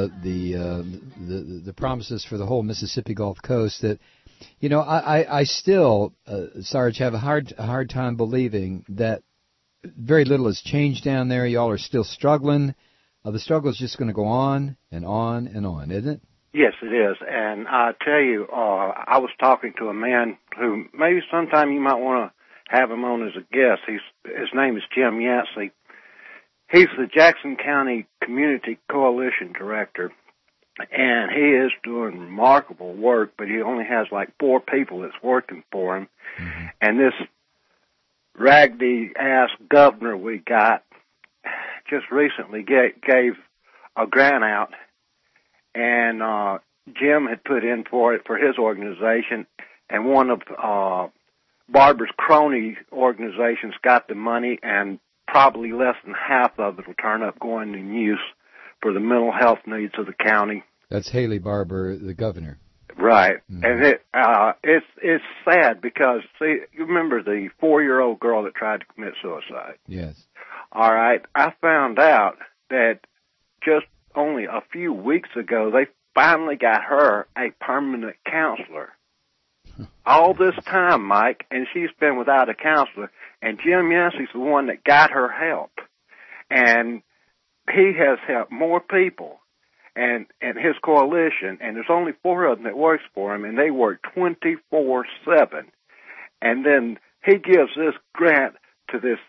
S8: the promises for the whole Mississippi Gulf Coast. That, you know, I still, Sarge, have a hard time believing that very little has changed down there. Y'all are still struggling. The struggle is just going to go on and on and on, isn't it?
S15: Yes, it is. And I tell you, I was talking to a man who maybe sometime you might want to have him on as a guest. His name is Jim Yancey. He's the Jackson County Community Coalition Director, and he is doing remarkable work, but he only has like 4 people that's working for him. Mm-hmm. And this raggedy-ass governor we got just recently gave a grant out, and Jim had put in for it for his organization, and one of Barbara's crony organizations got the money, and probably less than half of it will turn up going in use for the mental health needs of the county.
S8: That's Haley Barbour, the governor.
S15: Right. Mm-hmm. And it's sad because, see, you remember the 4-year-old girl that tried to commit suicide?
S8: Yes.
S15: All right. I found out that just only a few weeks ago, they finally got her a permanent counselor. All this time, Mike, and she's been without a counselor, and Jim Yancey's the one that got her help. And he has helped more people and his coalition, and there's only 4 of them that works for him, and they work 24/7. And then he gives this grant to this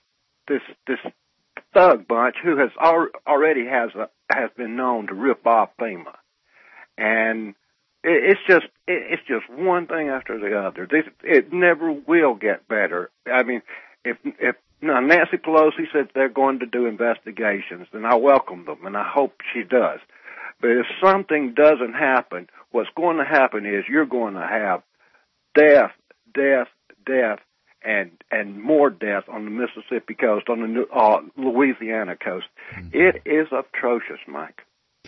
S15: thug bunch who has already has been known to rip off FEMA. And it's just one thing after the other. It never will get better. I mean, if now Nancy Pelosi said they're going to do investigations, then I welcome them, and I hope she does. But if something doesn't happen, what's going to happen is you're going to have death, and more death on the Mississippi coast, on the Louisiana coast. Mm-hmm. It is atrocious, Mike.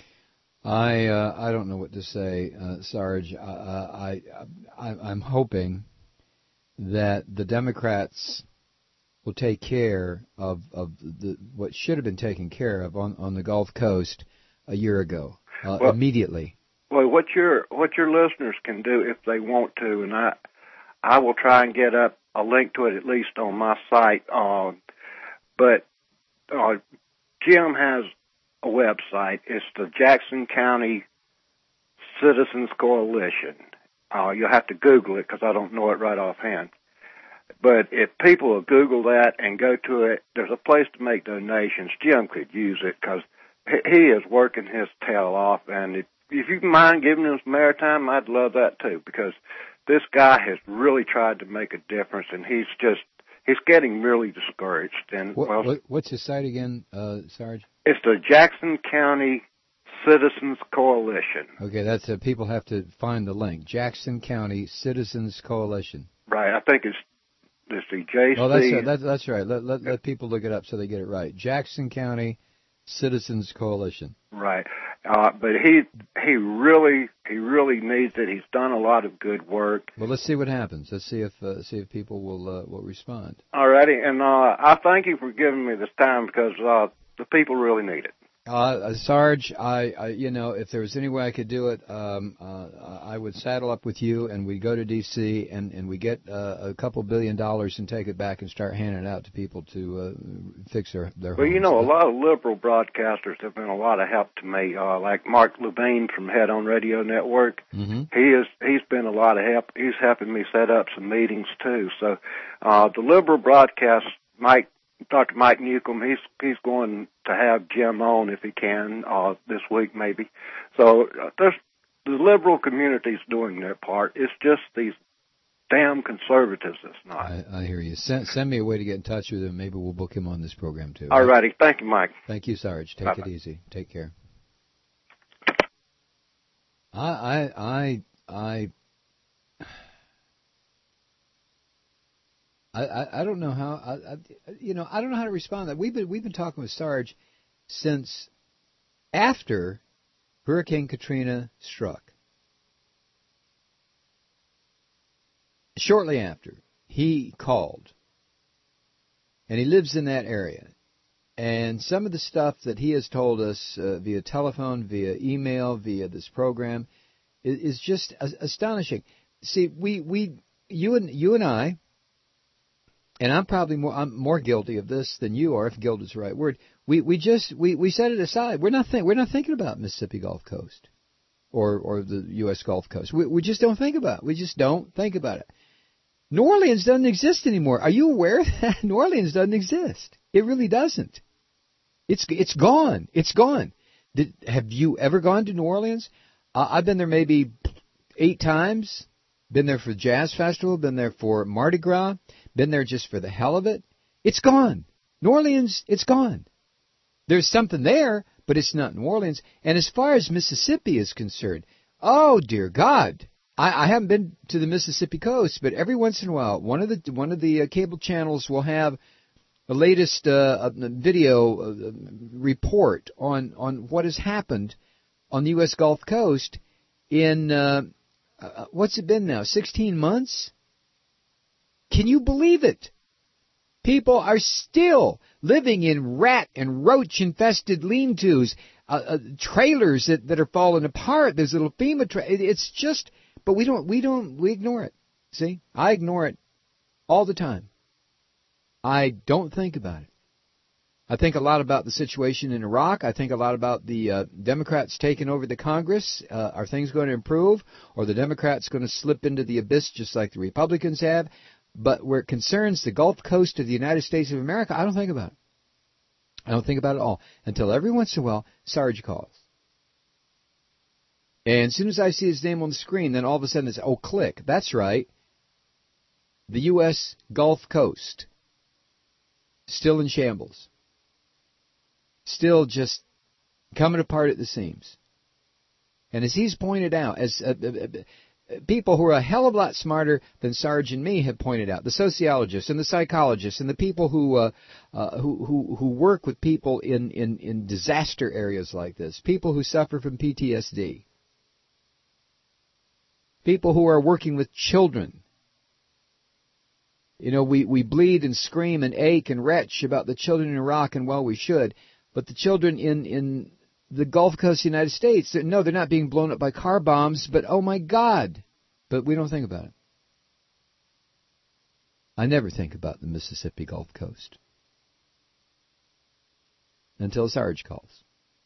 S8: I don't know what to say, Sarge. I'm hoping that the Democrats will take care of what should have been taken care of on the Gulf Coast a year ago, immediately.
S15: Well, what your listeners can do if they want to, and I will try and get up a link to it at least on my site. But Jim has a website. It's the Jackson County Citizens Coalition. You'll have to Google it because I don't know it right offhand. But if people will Google that and go to it, there's a place to make donations. Jim could use it because he is working his tail off. And if you mind giving him some airtime, I'd love that too, because this guy has really tried to make a difference, and he's getting really discouraged. And
S8: what's his site again, Sarge?
S15: It's the Jackson County Citizens Coalition.
S8: Okay, that's people have to find the link. Jackson County Citizens Coalition.
S15: Right, I think it's the JC.
S8: Oh, that's right. Let people look it up so they get it right. Jackson County Citizens Coalition.
S15: Right, but he really needs it. He's done a lot of good work.
S8: Well, let's see what happens. Let's see if people will respond.
S15: All righty, and I thank you for giving me this time because the people really need it.
S8: Sarge, if there was any way I could do it, I would saddle up with you and we'd go to D.C. and we get a couple $1 billion and take it back and start handing it out to people to fix their
S15: Well,
S8: homes.
S15: a lot of liberal broadcasters have been a lot of help to me, like Mark Levine from Head On Radio Network.
S8: Mm-hmm.
S15: He's been a lot of help. He's helping me set up some meetings, too. So the liberal broadcast, Dr. Mike Newcomb, he's going to have Jim on if he can this week maybe. So the liberal community's doing their part. It's just these damn conservatives that's not.
S8: I hear you. Send me a way to get in touch with him. Maybe we'll book him on this program too.
S15: All righty. Thank you, Mike.
S8: Thank you, Sarge. Take
S15: Bye-bye.
S8: it easy. Take care. I don't know how I don't know how to respond to that. We've been talking with Sarge since after Hurricane Katrina struck. Shortly after, he called, and he lives in that area. And some of the stuff that he has told us via telephone, via email, via this program is just astonishing. See, you and I. And I'm more guilty of this than you are, if guilt is the right word. We set it aside. We're not thinking about Mississippi Gulf Coast or the U.S. Gulf Coast. We just don't think about it. We just don't think about it. New Orleans doesn't exist anymore. Are you aware that New Orleans doesn't exist? It really doesn't. It's gone. It's gone. Have you ever gone to New Orleans? I've been there maybe 8 times. Been there for Jazz Festival. Been there for Mardi Gras. Been there just for the hell of it. It's gone. New Orleans, it's gone. There's something there, but it's not New Orleans. And as far as Mississippi is concerned, oh dear God, I haven't been to the Mississippi coast, but every once in a while, one of the cable channels will have the latest video report on what has happened on the U.S. Gulf Coast in what's it been now? 16 months? Can you believe it? People are still living in rat and roach-infested lean-tos, trailers that are falling apart. There's little FEMA it's just, but we ignore it. See, I ignore it all the time. I don't think about it. I think a lot about the situation in Iraq. I think a lot about the Democrats taking over the Congress. Are things going to improve, or the Democrats going to slip into the abyss just like the Republicans have? But where it concerns the Gulf Coast of the United States of America, I don't think about it. I don't think about it at all. Until every once in a while, Sarge calls. And as soon as I see his name on the screen, then all of a sudden it's, oh, click. That's right. The U.S. Gulf Coast. Still in shambles. Still just coming apart at the seams. And as he's pointed out, as people who are a hell of a lot smarter than Sarge and me have pointed out, the sociologists and the psychologists and the people who work with people in disaster areas like this, people who suffer from PTSD, people who are working with children. You know, we bleed and scream and ache and retch about the children in Iraq, and well, we should. But the children in the Gulf Coast of the United States, no, they're not being blown up by car bombs, but oh my God. But we don't think about it. I never think about the Mississippi Gulf Coast. Until Sarge calls.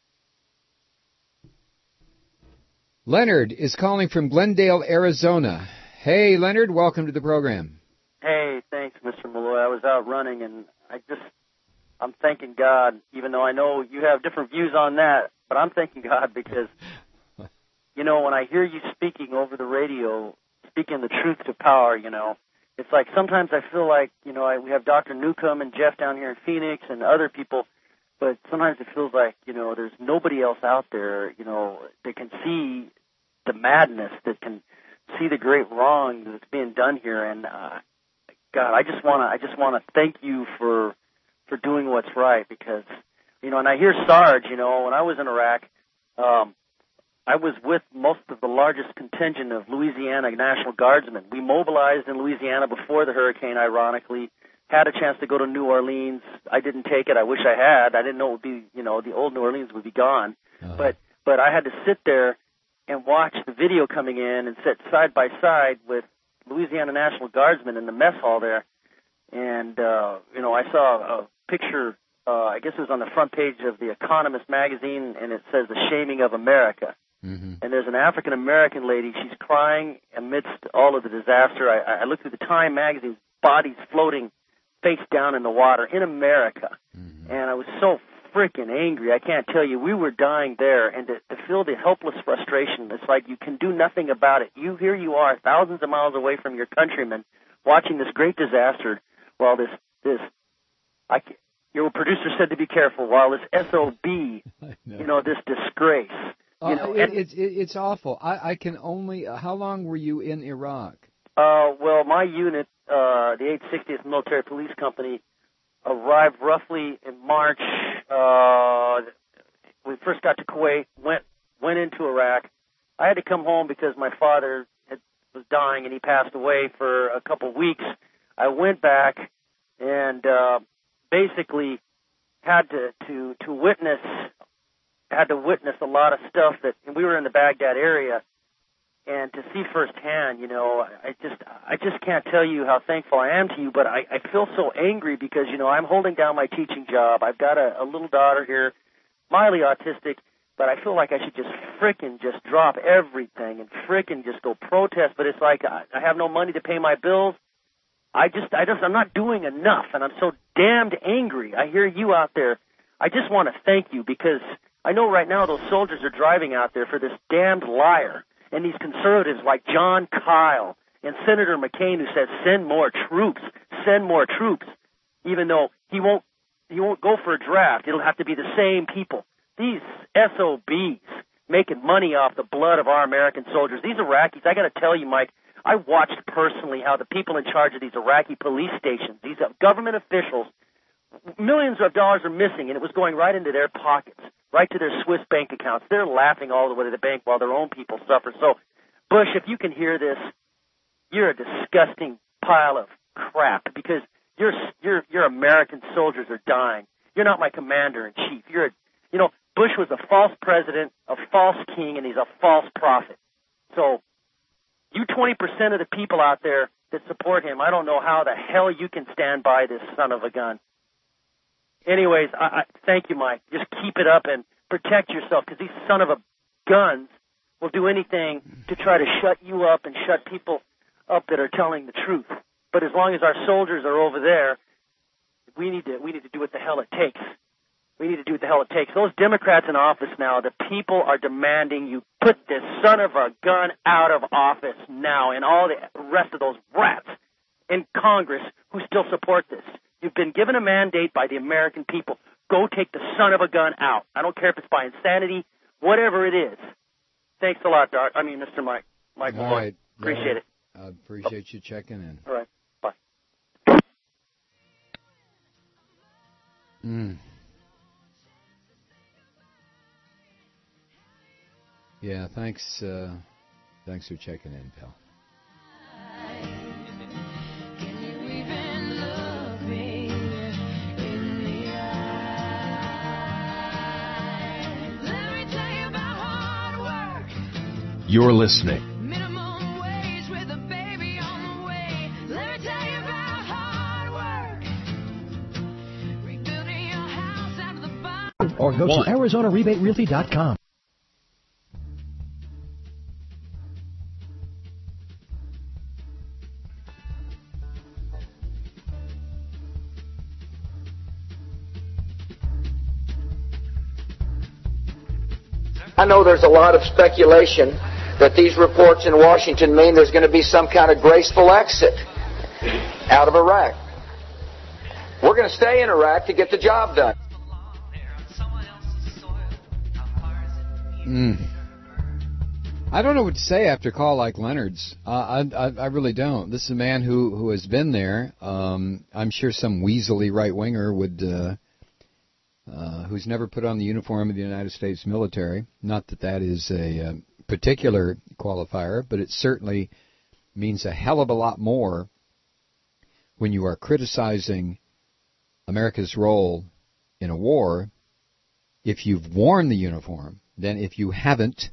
S8: Leonard is calling from Glendale, Arizona. Hey, Leonard, welcome to the program.
S16: Hey, thanks, Mr. Malloy. I was out running, and I'm thanking God, even though I know you have different views on that, but I'm thanking God because, you know, when I hear you speaking over the radio, speaking the truth to power, you know, it's like sometimes I feel like, you know, we have Dr. Newcomb and Jeff down here in Phoenix and other people, but sometimes it feels like, you know, there's nobody else out there, you know, that can see the madness, that can see the great wrong that's being done here. And God, I just want to thank you for doing what's right, because, you know, and I hear Sarge, you know, when I was in Iraq, I was with most of the largest contingent of Louisiana National Guardsmen. We mobilized in Louisiana before the hurricane, ironically, had a chance to go to New Orleans. I didn't take it. I wish I had. I didn't know it would be, the old New Orleans would be gone. But I had to sit there and watch the video coming in and sit side by side with Louisiana National Guardsmen in the mess hall there. And, I saw a picture, I guess it was on the front page of the Economist magazine, and it says The Shaming of America. Mm-hmm. And there's an African-American lady. She's crying amidst all of the disaster. I looked through the Time magazine, bodies floating face down in the water in America. Mm-hmm. And I was so freaking angry. I can't tell you. We were dying there. And to feel the helpless frustration, it's like you can do nothing about it. Here you are, thousands of miles away from your countrymen, watching this great disaster while your producer said to be careful, while this SOB, this disgrace.
S8: It's awful. I can only. How long were you in Iraq?
S16: Well, my unit, the 860th Military Police Company, arrived roughly in March. We first got to Kuwait, went into Iraq. I had to come home because my father was dying and he passed away for a couple of weeks. I went back and basically had to witness a lot of stuff and we were in the Baghdad area, and to see firsthand, I just can't tell you how thankful I am to you, but I feel so angry because, I'm holding down my teaching job. I've got a little daughter here, mildly autistic, but I feel like I should just frickin' just drop everything and frickin' just go protest, but it's like I have no money to pay my bills. I'm not doing enough, and I'm so damned angry. I hear you out there. I just want to thank you because I know right now those soldiers are driving out there for this damned liar, and these conservatives like John Kyle and Senator McCain who says send more troops, even though he won't go for a draft. It'll have to be the same people. These SOBs making money off the blood of our American soldiers. These Iraqis, I got to tell you, Mike, I watched personally how the people in charge of these Iraqi police stations, these government officials, millions of dollars are missing, and it was going right into their pockets, right to their Swiss bank accounts. They're laughing all the way to the bank while their own people suffer. So, Bush, if you can hear this, you're a disgusting pile of crap because your American soldiers are dying. You're not my commander-in-chief. Bush was a false president, a false king, and he's a false prophet. So, you 20% of the people out there that support him, I don't know how the hell you can stand by this son of a gun. Anyways, I thank you, Mike. Just keep it up and protect yourself because these son of a guns will do anything to try to shut you up and shut people up that are telling the truth. But as long as our soldiers are over there, we need to do what the hell it takes. We need to do what the hell it takes. Those Democrats in office now, the people are demanding you put this son of a gun out of office now, and all the rest of those rats in Congress who still support this. You've been given a mandate by the American people. Go take the son of a gun out. I don't care if it's by insanity, whatever it is. Thanks a lot, Mr. Mike. Mike,
S8: all right.
S16: Appreciate it.
S8: I appreciate you checking in.
S16: All right. Bye.
S8: Yeah, thanks. Thanks for checking in, pal.
S14: You're listening.
S17: Or go to ArizonaRebateRealty.com.
S4: I know there's a lot of speculation that these reports in Washington mean there's going to be some kind of graceful exit out of Iraq. We're going to stay in Iraq to get the job done.
S8: I don't know what to say after a call like Leonard's. I really don't. This is a man who has been there. I'm sure some weaselly right-winger would... who's never put on the uniform of the United States military. Not that that is a particular qualifier, but it certainly means a hell of a lot more when you are criticizing America's role in a war, if you've worn the uniform, then if you haven't,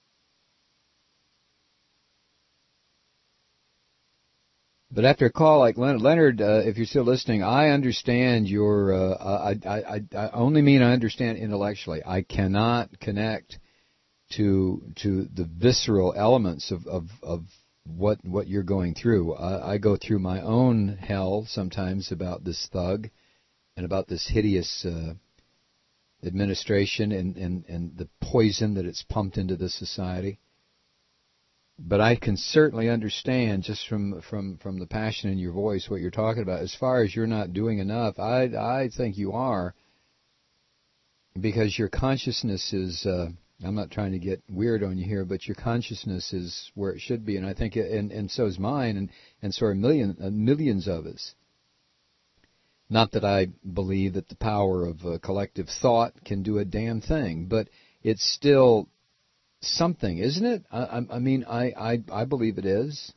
S8: but after a call like Leonard, if you're still listening, I understand your. I only mean I understand intellectually. I cannot connect to the visceral elements of what you're going through. I go through my own hell sometimes about this thug and about this hideous administration and the poison that it's pumped into this society. But I can certainly understand just from the passion in your voice what you're talking about. As far as you're not doing enough, I think you are, because your consciousness is. I'm not trying to get weird on you here, but your consciousness is where it should be, and I think, and so is mine, and so are millions of us. Not that I believe that the power of collective thought can do a damn thing, but it's still something, isn't it? I mean, I believe it is.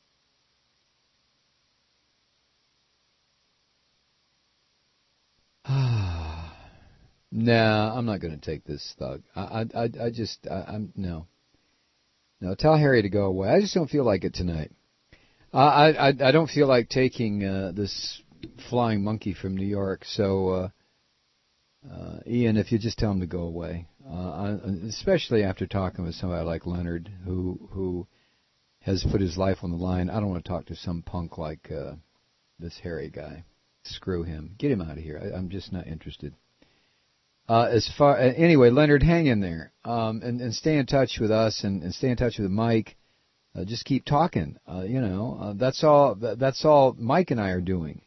S8: No, I'm not going to take this thug. I'm no. Tell Harry to go away. I just don't feel like it tonight. I don't feel like taking this flying monkey from New York. So, Ian, if you just tell him to go away, especially after talking with somebody like Leonard, who has put his life on the line. I don't want to talk to some punk like this Harry guy. Screw him. Get him out of here. I'm just not interested. Anyway, Leonard, hang in there, and stay in touch with us, and stay in touch with Mike. Just keep talking. That's all Mike and I are doing.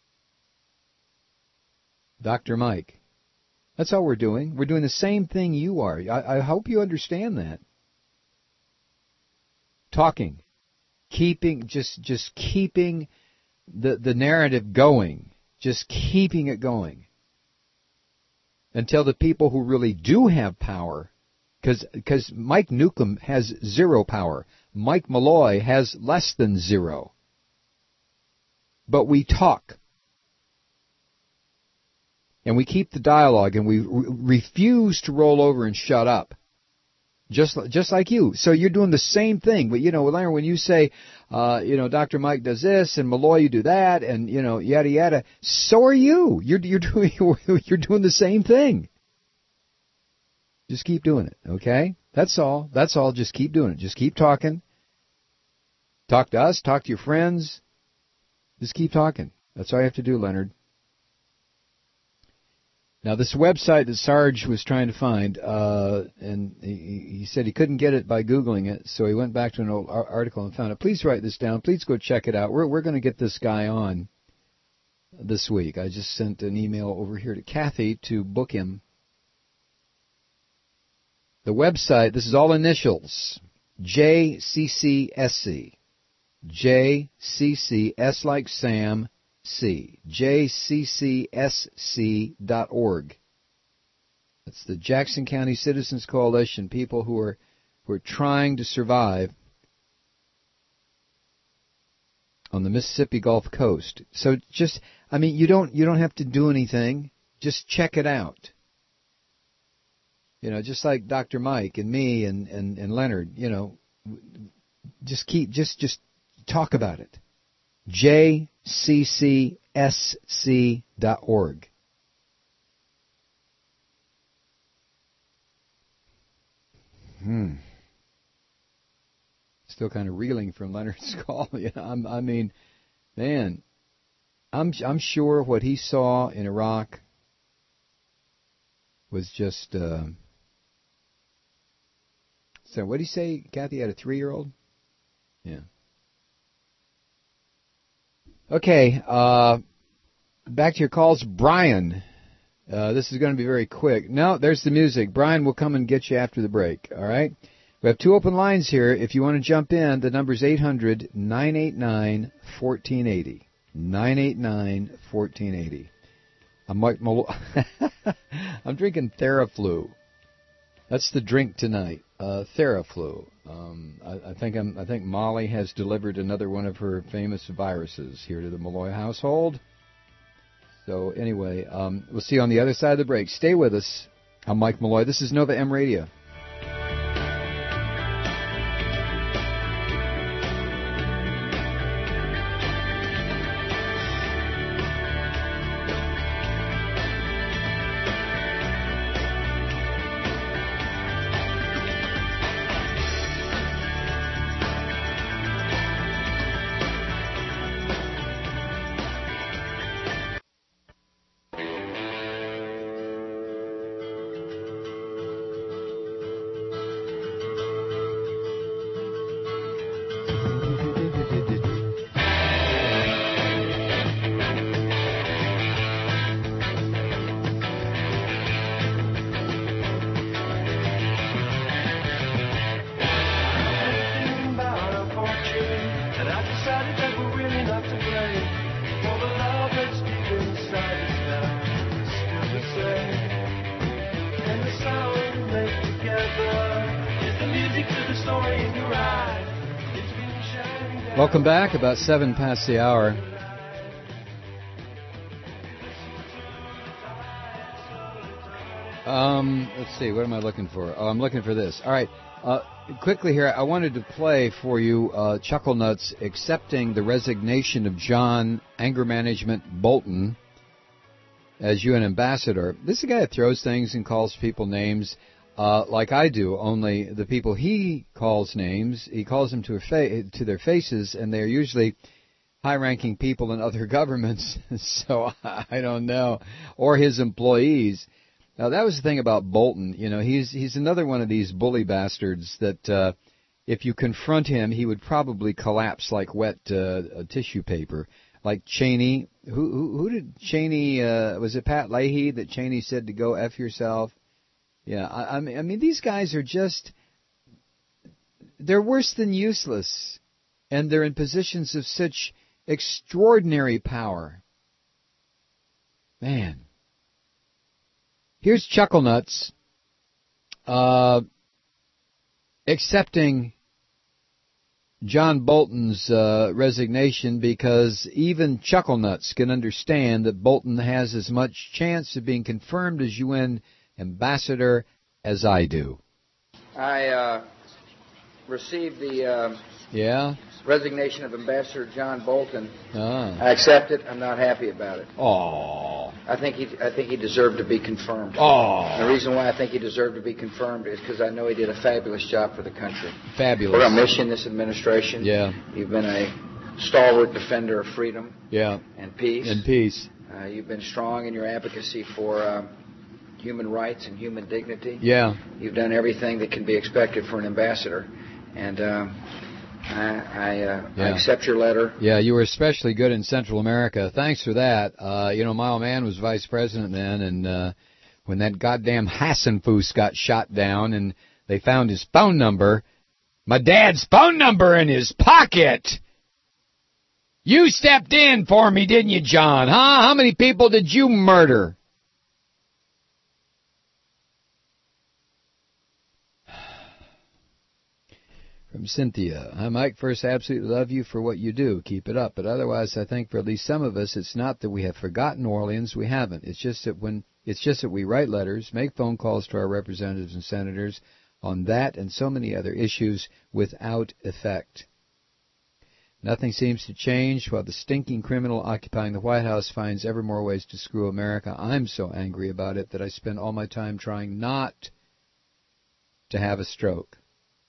S8: Dr. Mike. That's all we're doing. We're doing the same thing you are. I hope you understand that. Talking. Just keeping the narrative going. Just keeping it going. Until the people who really do have power, because Mike Newcomb has zero power. Mike Malloy has less than zero. But we talk. And we keep the dialogue, and we refuse to roll over and shut up. Just like you. So you're doing the same thing. But, Leonard, when you say, Dr. Mike does this, and Malloy, you do that, and, yada, yada, so are you. You're doing the same thing. Just keep doing it, okay? That's all. Just keep doing it. Just keep talking. Talk to us. Talk to your friends. Just keep talking. That's all you have to do, Leonard. Now, this website that Sarge was trying to find, and he said he couldn't get it by Googling it, so he went back to an old article and found it. Please write this down. Please go check it out. We're going to get this guy on this week. I just sent an email over here to Kathy to book him. The website, this is all initials, JCCSC. JCCS like Sam, C. JCCSC.org. That's the Jackson County Citizens Coalition, people who are trying to survive on the Mississippi Gulf Coast. So you don't have to do anything. Just check it out. Just like Dr. Mike and me and Leonard, just talk about it. JCCSC.org. Still kind of reeling from Leonard's call. I'm sure what he saw in Iraq was just. So what did he say? Kathy had a 3-year-old? Yeah. Okay, back to your calls. Brian, this is going to be very quick. No, there's the music. Brian will come and get you after the break, all right? We have 2 open lines here. If you want to jump in, the number's 800-989-1480. 989-1480. I'm Mike Malloy. I'm drinking Theraflu. That's the drink tonight. Theraflu. I think Molly has delivered another one of her famous viruses here to the Malloy household. So anyway, we'll see you on the other side of the break. Stay with us. I'm Mike Malloy. This is Nova M Radio. Welcome back. About 7 past the hour. Let's see. What am I looking for? Oh, I'm looking for this. All right. Quickly here, I wanted to play for you Chuckle Nuts accepting the resignation of John Anger Management Bolton as UN ambassador. This is a guy that throws things and calls people names like I do, only the people he calls names, he calls them to their faces, and they're usually high-ranking people in other governments, so I don't know, or his employees. Now, that was the thing about Bolton. You know, he's another one of these bully bastards that if you confront him, he would probably collapse like wet tissue paper. Like Cheney. Who did Cheney, was it Pat Leahy that Cheney said to go F yourself? Yeah, I mean, these guys are just, they're worse than useless. And they're in positions of such extraordinary power. Man. Here's Chuckle Nuts accepting John Bolton's resignation because even Chuckle Nuts can understand that Bolton has as much chance of being confirmed as UN ambassador as I do.
S4: I received the resignation of Ambassador John Bolton. I accept it. I'm not happy about it.
S8: Oh.
S4: I think he deserved to be confirmed.
S8: Oh.
S4: The reason why I think he deserved to be confirmed is because I know he did a fabulous job for the country.
S8: Fabulous.
S4: We're on mission, this administration.
S8: Yeah.
S4: You've been a stalwart defender of freedom.
S8: Yeah.
S4: And peace.
S8: And peace.
S4: You've been strong in your advocacy for human rights and human dignity.
S8: Yeah.
S4: You've done everything that can be expected for an ambassador. And I accept your letter.
S8: Yeah, you were especially good in Central America. Thanks for that. My old man was vice president then, and when that goddamn Hassenfuss got shot down and they found his phone number, my dad's phone number in his pocket. You stepped in for me, didn't you, John? Huh? How many people did you murder? From Cynthia. Hi, Mike. First, I absolutely love you for what you do. Keep it up. But otherwise, I think for at least some of us, it's not that we have forgotten New Orleans. We haven't. It's just that we write letters, make phone calls to our representatives and senators on that and so many other issues without effect. Nothing seems to change while the stinking criminal occupying the White House finds ever more ways to screw America. I'm so angry about it that I spend all my time trying not to have a stroke.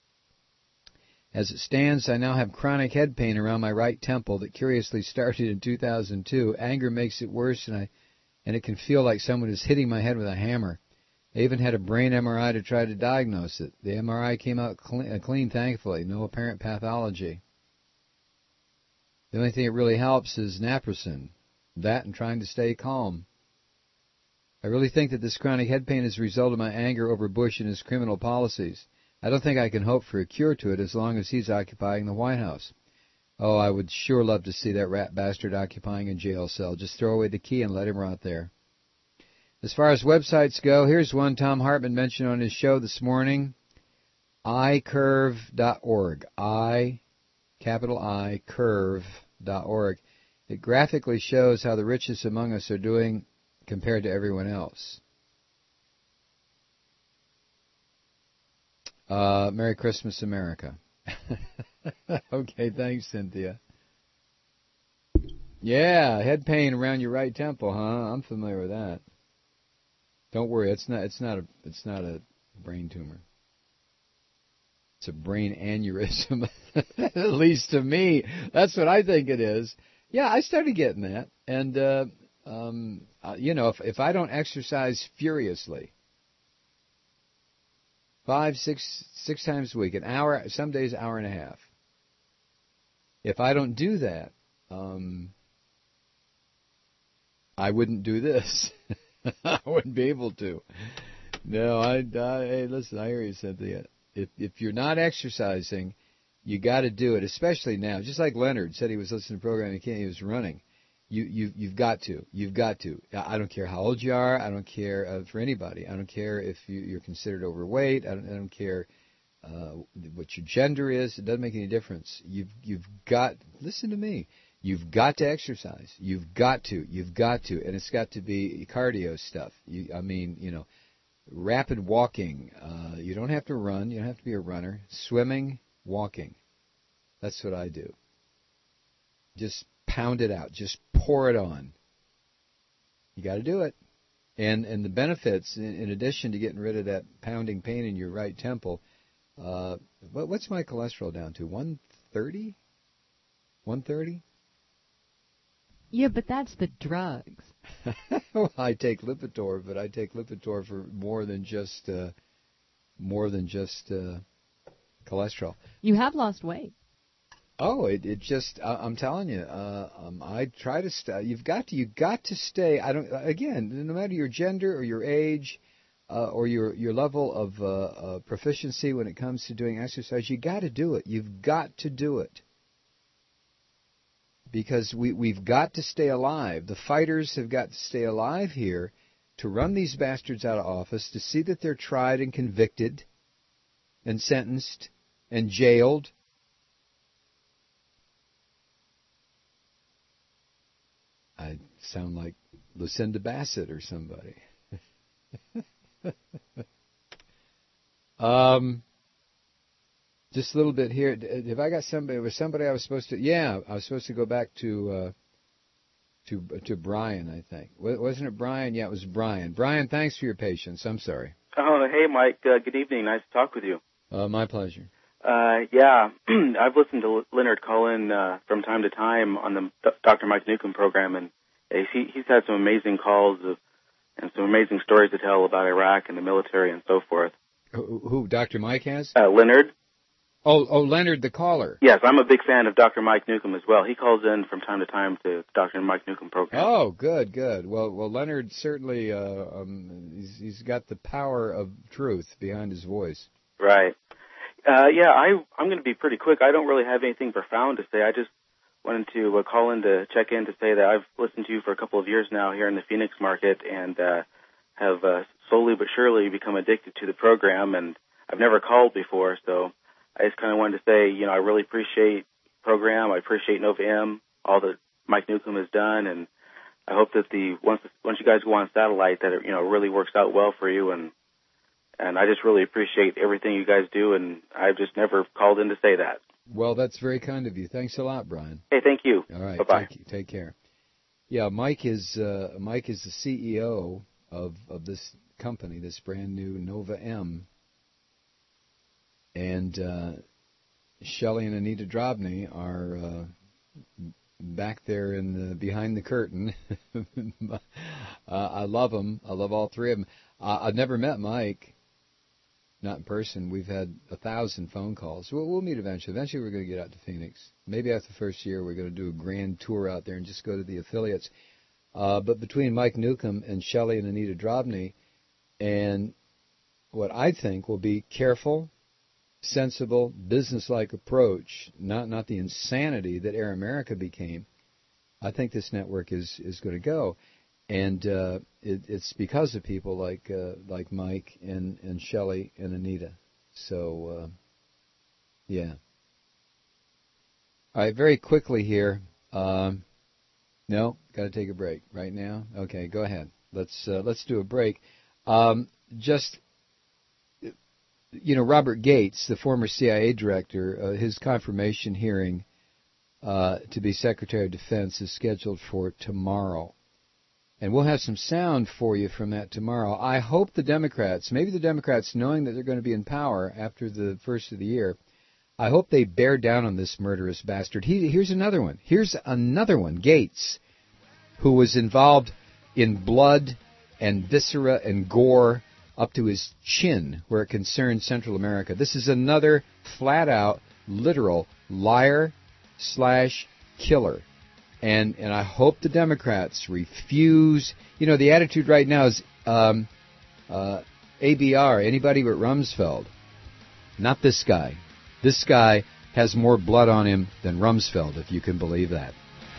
S8: As it stands, I now have chronic head pain around my right temple that curiously started in 2002. Anger makes it worse, and it can feel like someone is hitting my head with a hammer. I even had a brain MRI to try to diagnose it. The MRI came out clean, thankfully. No apparent pathology. The only thing that really helps is naproxen. That and trying to stay calm. I really think that this chronic head pain is a result of my anger over Bush and his criminal policies. I don't think I can hope for a cure to it as long as he's occupying the White House. Oh, I would sure love to see that rat bastard occupying a jail cell. Just throw away the key and let him rot there. As far as websites go, here's one Tom Hartman mentioned on his show this morning. iCurve.org. Capital I, curve.org. It graphically shows how the richest among us are doing compared to everyone else. Merry Christmas, America. Okay, thanks, Cynthia. Yeah, head pain around your right temple, huh? I'm familiar with that. Don't worry, it's not a brain tumor. It's a brain aneurysm, at least to me. That's what I think it is. Yeah, I started getting that, and if I don't exercise furiously, 5-6 times a week, an hour, some days an hour and a half. If I don't do that, I wouldn't do this. I wouldn't be able to. No, hey, listen, I hear you, Cynthia. If you're not exercising, you got to do it, especially now. Just like Leonard said, he was listening to the program, he was running. You've got to. You've got to. I don't care how old you are. I don't care for anybody. I don't care if you're considered overweight. I don't care what your gender is. It doesn't make any difference. You've got. Listen to me. You've got to exercise. You've got to. You've got to. And it's got to be cardio stuff. Rapid walking. You don't have to run. You don't have to be a runner. Swimming, walking. That's what I do. Just pound it out. Just pour it on. You got to do it. And the benefits, in addition to getting rid of that pounding pain in your right temple, what's my cholesterol down to? 130? 130?
S11: Yeah, but that's the drugs.
S8: Well, I take Lipitor, but I take Lipitor for more than just cholesterol.
S11: You have lost weight.
S8: Oh, it just, I'm telling you, I try to stay. You've got to stay. No matter your gender or your age, or your level of proficiency when it comes to doing exercise, you got to do it. You've got to do it. Because we've got to stay alive. The fighters have got to stay alive here to run these bastards out of office, to see that they're tried and convicted and sentenced and jailed. I sound like Lucinda Bassett or somebody. Just a little bit here. Have I got somebody? Was somebody I was supposed to? Yeah, I was supposed to go back to Brian, I think. Wasn't it Brian? Yeah, it was Brian. Brian, thanks for your patience. I'm sorry.
S18: Oh, hey, Mike. Good evening. Nice to talk with you.
S8: My pleasure.
S18: Yeah, I've listened to Leonard call in from time to time on the Dr. Mike Newcomb program, and he's had some amazing calls and some amazing stories to tell about Iraq and the military and so forth.
S8: Who Dr. Mike has?
S18: Leonard.
S8: Oh, Leonard, the caller.
S18: Yes, I'm a big fan of Dr. Mike Newcomb as well. He calls in from time to time to Dr. Mike Newcomb program.
S8: Oh, good. Well, Leonard certainly he's got the power of truth behind his voice.
S18: Right. Yeah, I'm going to be pretty quick. I don't really have anything profound to say. I just wanted to call in to check in to say that I've listened to you for a couple of years now here in the Phoenix market and have slowly but surely become addicted to the program, and I've never called before, so I just kind of wanted to say, I really appreciate the program. I appreciate Nova M, all that Mike Newcomb has done, and I hope that once you guys go on satellite, that it really works out well for you, and I just really appreciate everything you guys do, and I've just never called in to say that.
S8: Well, that's very kind of you. Thanks a lot, Brian.
S18: Hey, thank you.
S8: All right.
S18: Bye-bye.
S8: Take care. Yeah, Mike is the CEO of this company, this brand new Nova M. And Shelley and Anita Drobny are back there behind the curtain. I love them. I love all three of them. I've never met Mike, not in person. We've had 1,000 phone calls. We'll meet eventually. Eventually we're going to get out to Phoenix. Maybe after the first year we're going to do a grand tour out there and just go to the affiliates. But between Mike Newcomb and Shelley and Anita Drobny, and what I think will be careful, sensible, business-like approach, not the insanity that Air America became, I think this network is going to go. And it's because of people like Mike and Shelley and Anita. So, yeah. All right, very quickly here. No, got to take a break right now. Okay, go ahead. Let's do a break. Just, Robert Gates, the former CIA director, his confirmation hearing to be Secretary of Defense is scheduled for tomorrow. And we'll have some sound for you from that tomorrow. I hope the Democrats, knowing that they're going to be in power after the first of the year, I hope they bear down on this murderous bastard. Here's another one. Gates, who was involved in blood and viscera and gore up to his chin where it concerns Central America. This is another flat-out, literal liar/killer. And I hope the Democrats refuse. The attitude right now is ABR, anybody but Rumsfeld. Not this guy. This guy has more blood on him than Rumsfeld, if you can believe that.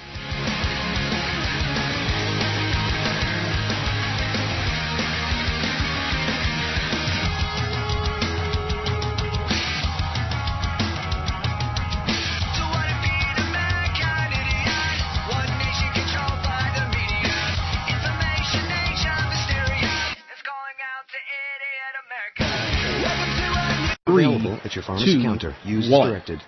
S14: Available at your pharmacy counter. Use as directed.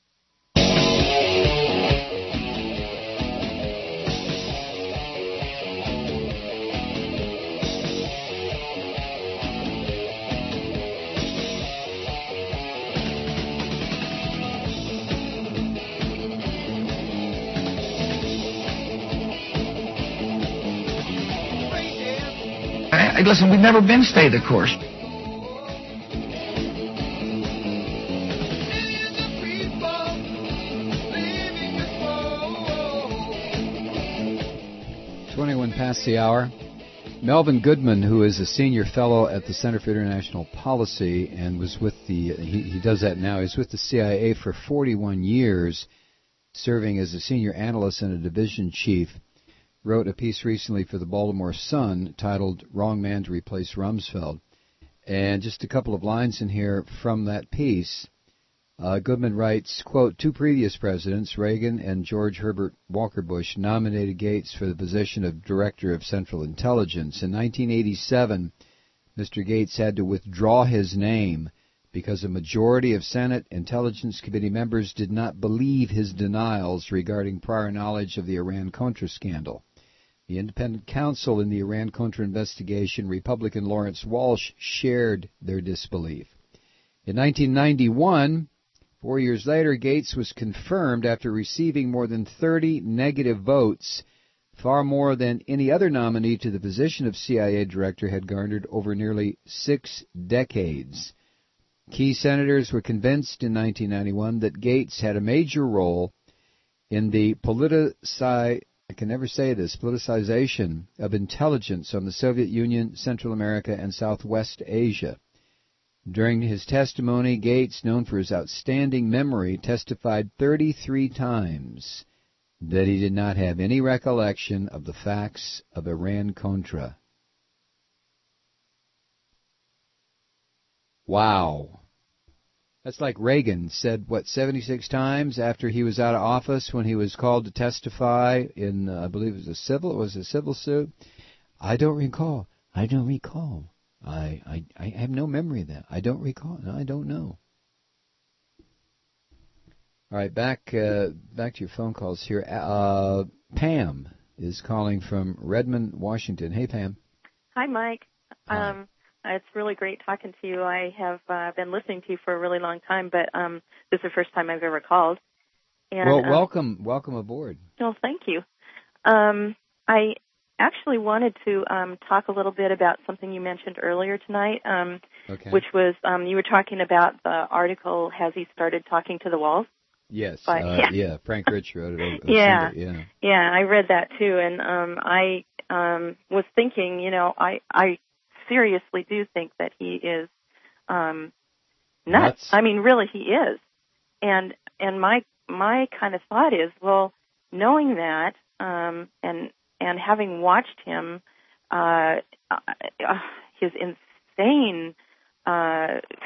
S4: Listen, we've never been stay the course.
S8: Past the hour. Melvin Goodman, who is a senior fellow at the Center for International Policy and was with he does that now. He's with the CIA for 41 years, serving as a senior analyst and a division chief, wrote a piece recently for the Baltimore Sun titled "Wrong Man to Replace Rumsfeld." And just a couple of lines in here from that piece. Goodman writes, quote, two previous presidents, Reagan and George Herbert Walker Bush, nominated Gates for the position of Director of Central Intelligence. In 1987, Mr. Gates had to withdraw his name because a majority of Senate Intelligence Committee members did not believe his denials regarding prior knowledge of the Iran-Contra scandal. The independent counsel in the Iran-Contra investigation, Republican Lawrence Walsh, shared their disbelief. In 1991... 4 years later, Gates was confirmed after receiving more than 30 negative votes, far more than any other nominee to the position of CIA director had garnered over nearly 6 decades. Key senators were convinced in 1991 that Gates had a major role in the politicization of intelligence on the Soviet Union, Central America, and Southwest Asia. During his testimony, Gates, known for his outstanding memory, testified 33 times that he did not have any recollection of the facts of Iran-Contra. Wow. That's like Reagan said, 76 times after he was out of office when he was called to testify in, I believe it was a civil suit. I don't recall. I have no memory of that. I don't recall. No, I don't know. All right, back to your phone calls here. Pam is calling from Redmond, Washington. Hey, Pam.
S19: Hi, Mike.
S8: Hi.
S19: It's really great talking to you. I have been listening to you for a really long time, but this is the first time I've ever called. And,
S8: well, welcome aboard.
S19: Well, thank you. I actually wanted to talk a little bit about something you mentioned earlier tonight,
S8: okay.
S19: Which was you were talking about the article, Has He Started Talking to the Walls?
S8: Yes,
S19: yeah.
S8: Frank Rich wrote it.
S19: Yeah, I read that too, and I was thinking, I seriously do think that he is nuts. I mean, really, he is. And my kind of thought is, well, knowing that, and having watched him, his insane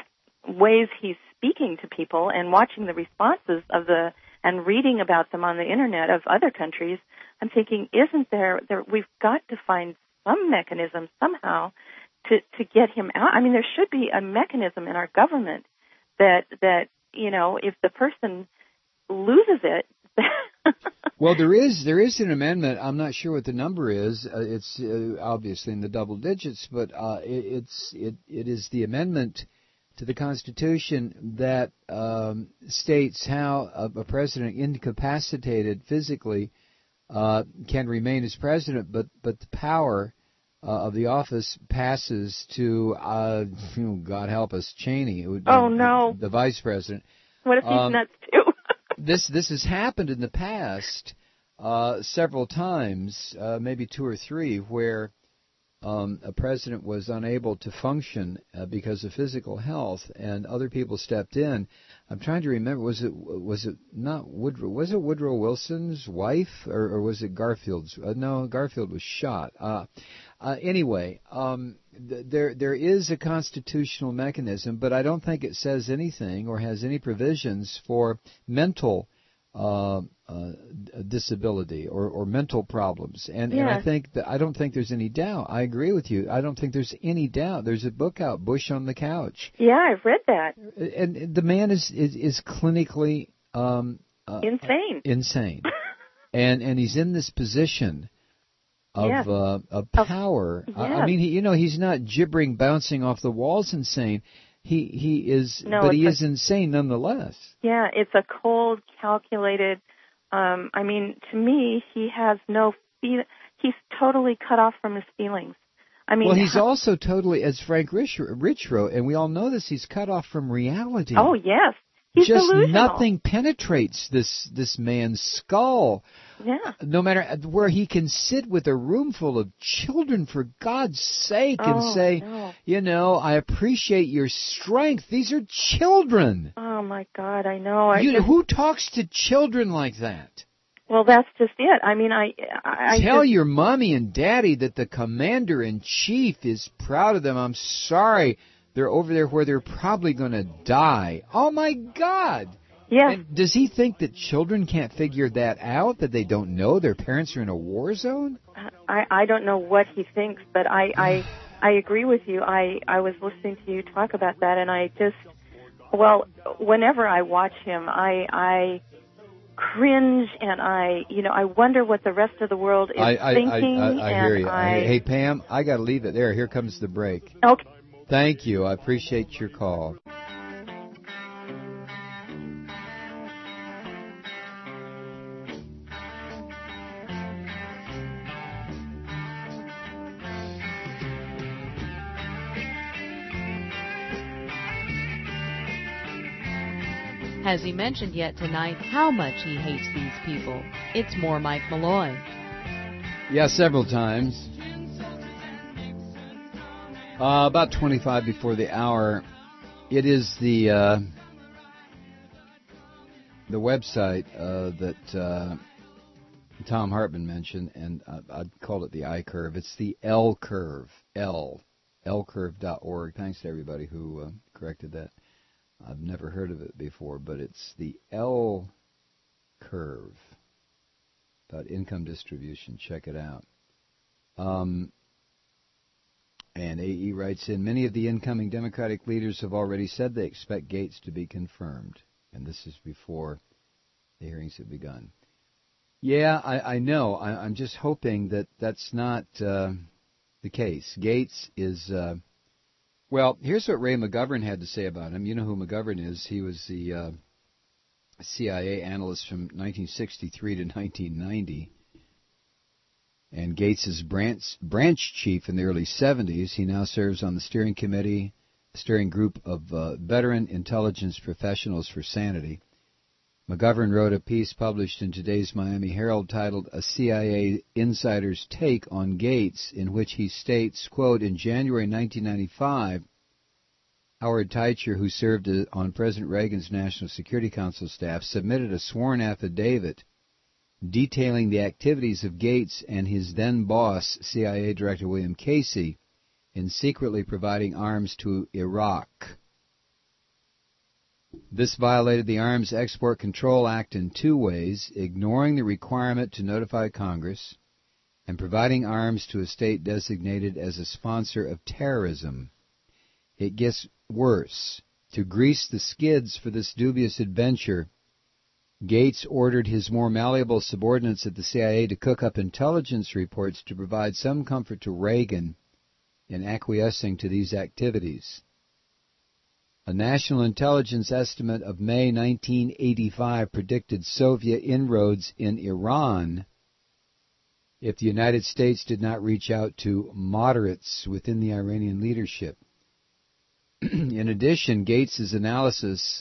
S19: ways he's speaking to people and watching the responses and reading about them on the internet of other countries, I'm thinking, isn't there we've got to find some mechanism somehow to get him out. I mean, there should be a mechanism in our government that if the person loses it.
S8: Well, there is an amendment. I'm not sure what the number is. It's obviously in the double digits, but it is the amendment to the Constitution that states how a president incapacitated physically can remain as president, but the power of the office passes to God help us, Cheney.
S19: The
S8: vice president.
S19: What if he's nuts too?
S8: This has happened in the past several times, maybe 2 or 3, where a president was unable to function because of physical health, and other people stepped in. I'm trying to remember. Was it not Woodrow? Was it Woodrow Wilson's wife, or was it Garfield's? No, Garfield was shot. Anyway, there is a constitutional mechanism, but I don't think it says anything or has any provisions for mental disability or mental problems. And I don't think there's any doubt. I agree with you. I don't think there's any doubt. There's a book out, Bush on the Couch.
S19: Yeah, I've read that.
S8: And the man is clinically
S19: insane.
S8: Insane. and he's in this position of power.
S19: Yes.
S8: I mean, he's not gibbering, bouncing off the walls insane. He is, but he is insane nonetheless.
S19: Yeah, it's a cold, calculated. I mean, to me, he has no feel. He's totally cut off from his feelings. I mean,
S8: well, he's also totally, as Frank Rich wrote, and we all know this. He's cut off from reality.
S19: Oh yes, he's
S8: just
S19: delusional.
S8: Nothing penetrates this man's skull.
S19: Yeah.
S8: No matter where he can sit with a room full of children, for God's sake, and say, I appreciate your strength. These are children.
S19: Oh my God, I know.
S8: Who talks to children like that?
S19: Well, that's just it. I mean, I
S8: tell your mommy and daddy that the commander-in-chief is proud of them. I'm sorry. They're over there where they're probably going to die. Oh my God.
S19: Yeah.
S8: And does he think that children can't figure that out, that they don't know their parents are in a war zone?
S19: I don't know what he thinks, but I agree with you. I was listening to you talk about that, and I just, whenever I watch him, I cringe, and I wonder what the rest of the world is thinking.
S8: I hear you. Hey, Pam, I got to leave it there. Here comes the break.
S19: Okay.
S8: Thank you. I appreciate your call.
S13: Has he mentioned yet tonight how much he hates these people? It's more Mike Malloy.
S8: Yeah, several times. About 25 before the hour. It is the website that Tom Hartman mentioned, and I'd call it the I-Curve. It's the L-Curve, lcurve.org. Thanks to everybody who corrected that. I've never heard of it before, but it's the L-Curve about income distribution. Check it out. And AE writes in, many of the incoming Democratic leaders have already said they expect Gates to be confirmed. And this is before the hearings have begun. Yeah, I know. I'm just hoping that that's not the case. Gates is... Well, here's what Ray McGovern had to say about him. You know who McGovern is. He was the CIA analyst from 1963 to 1990. And Gates' branch chief in the early 70s. He now serves on the steering group of veteran intelligence professionals for sanity. McGovern wrote a piece published in today's Miami Herald titled A CIA Insider's Take on Gates, in which he states, quote, in January 1995, Howard Teicher, who served on President Reagan's National Security Council staff, submitted a sworn affidavit detailing the activities of Gates and his then-boss, CIA Director William Casey, in secretly providing arms to Iraq. This violated the Arms Export Control Act in two ways, ignoring the requirement to notify Congress and providing arms to a state designated as a sponsor of terrorism. It gets worse. To grease the skids for this dubious adventure, Gates ordered his more malleable subordinates at the CIA to cook up intelligence reports to provide some comfort to Reagan in acquiescing to these activities. A national intelligence estimate of May 1985 predicted Soviet inroads in Iran if the United States did not reach out to moderates within the Iranian leadership. In addition, Gates's analysts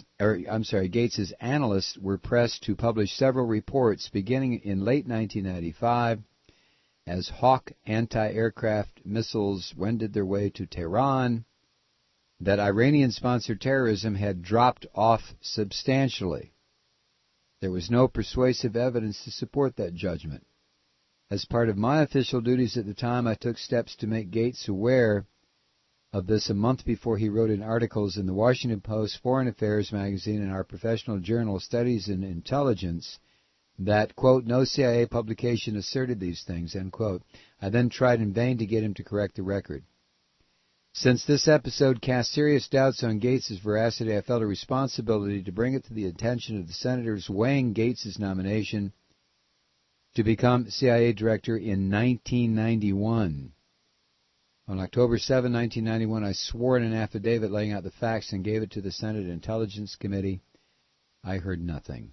S8: were pressed to publish several reports beginning in late 1995 as Hawk anti-aircraft missiles wended their way to Tehran that Iranian-sponsored terrorism had dropped off substantially. There was no persuasive evidence to support that judgment. As part of my official duties at the time, I took steps to make Gates aware of this a month before he wrote in articles in the Washington Post, Foreign Affairs magazine, and our professional journal Studies in Intelligence that, quote, no CIA publication asserted these things, end quote. I then tried in vain to get him to correct the record. Since this episode cast serious doubts on Gates' veracity, I felt a responsibility to bring it to the attention of the senators weighing Gates' nomination to become CIA director in 1991. On October 7, 1991, I swore in an affidavit laying out the facts and gave it to the Senate Intelligence Committee. I heard nothing.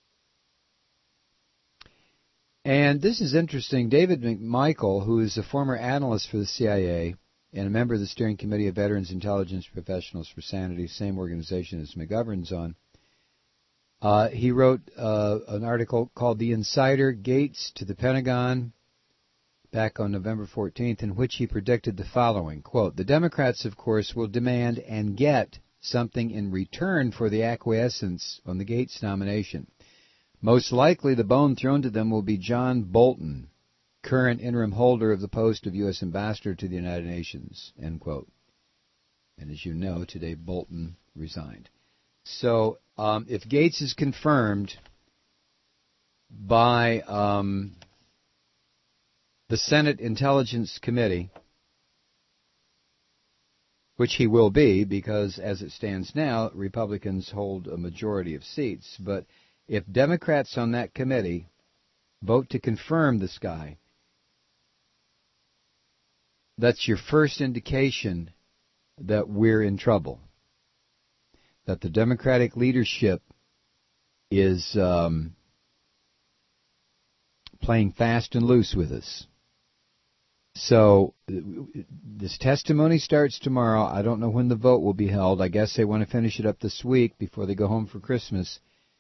S8: And this is interesting. David McMichael, who is a former analyst for the CIA and a member of the Steering Committee of Veterans Intelligence Professionals for Sanity, same organization as McGovern's on, he wrote an article called The Insider, Gates to the Pentagon, back on November 14th, in which he predicted the following, quote, the Democrats, of course, will demand and get something in return for the acquiescence on the Gates nomination. Most likely the bone thrown to them will be John Bolton, current interim holder of the post of U.S. Ambassador to the United Nations, end quote. And as you know, today Bolton resigned. So if Gates is confirmed by the Senate Intelligence Committee, which he will be because, as it stands now, Republicans hold a majority of seats. But if Democrats on that committee vote to confirm this guy, that's your first indication that we're in trouble, that the Democratic leadership is playing fast and loose with us. So this testimony starts tomorrow. I don't know when the vote will be held. I guess they want to finish it up this week before they go home for Christmas.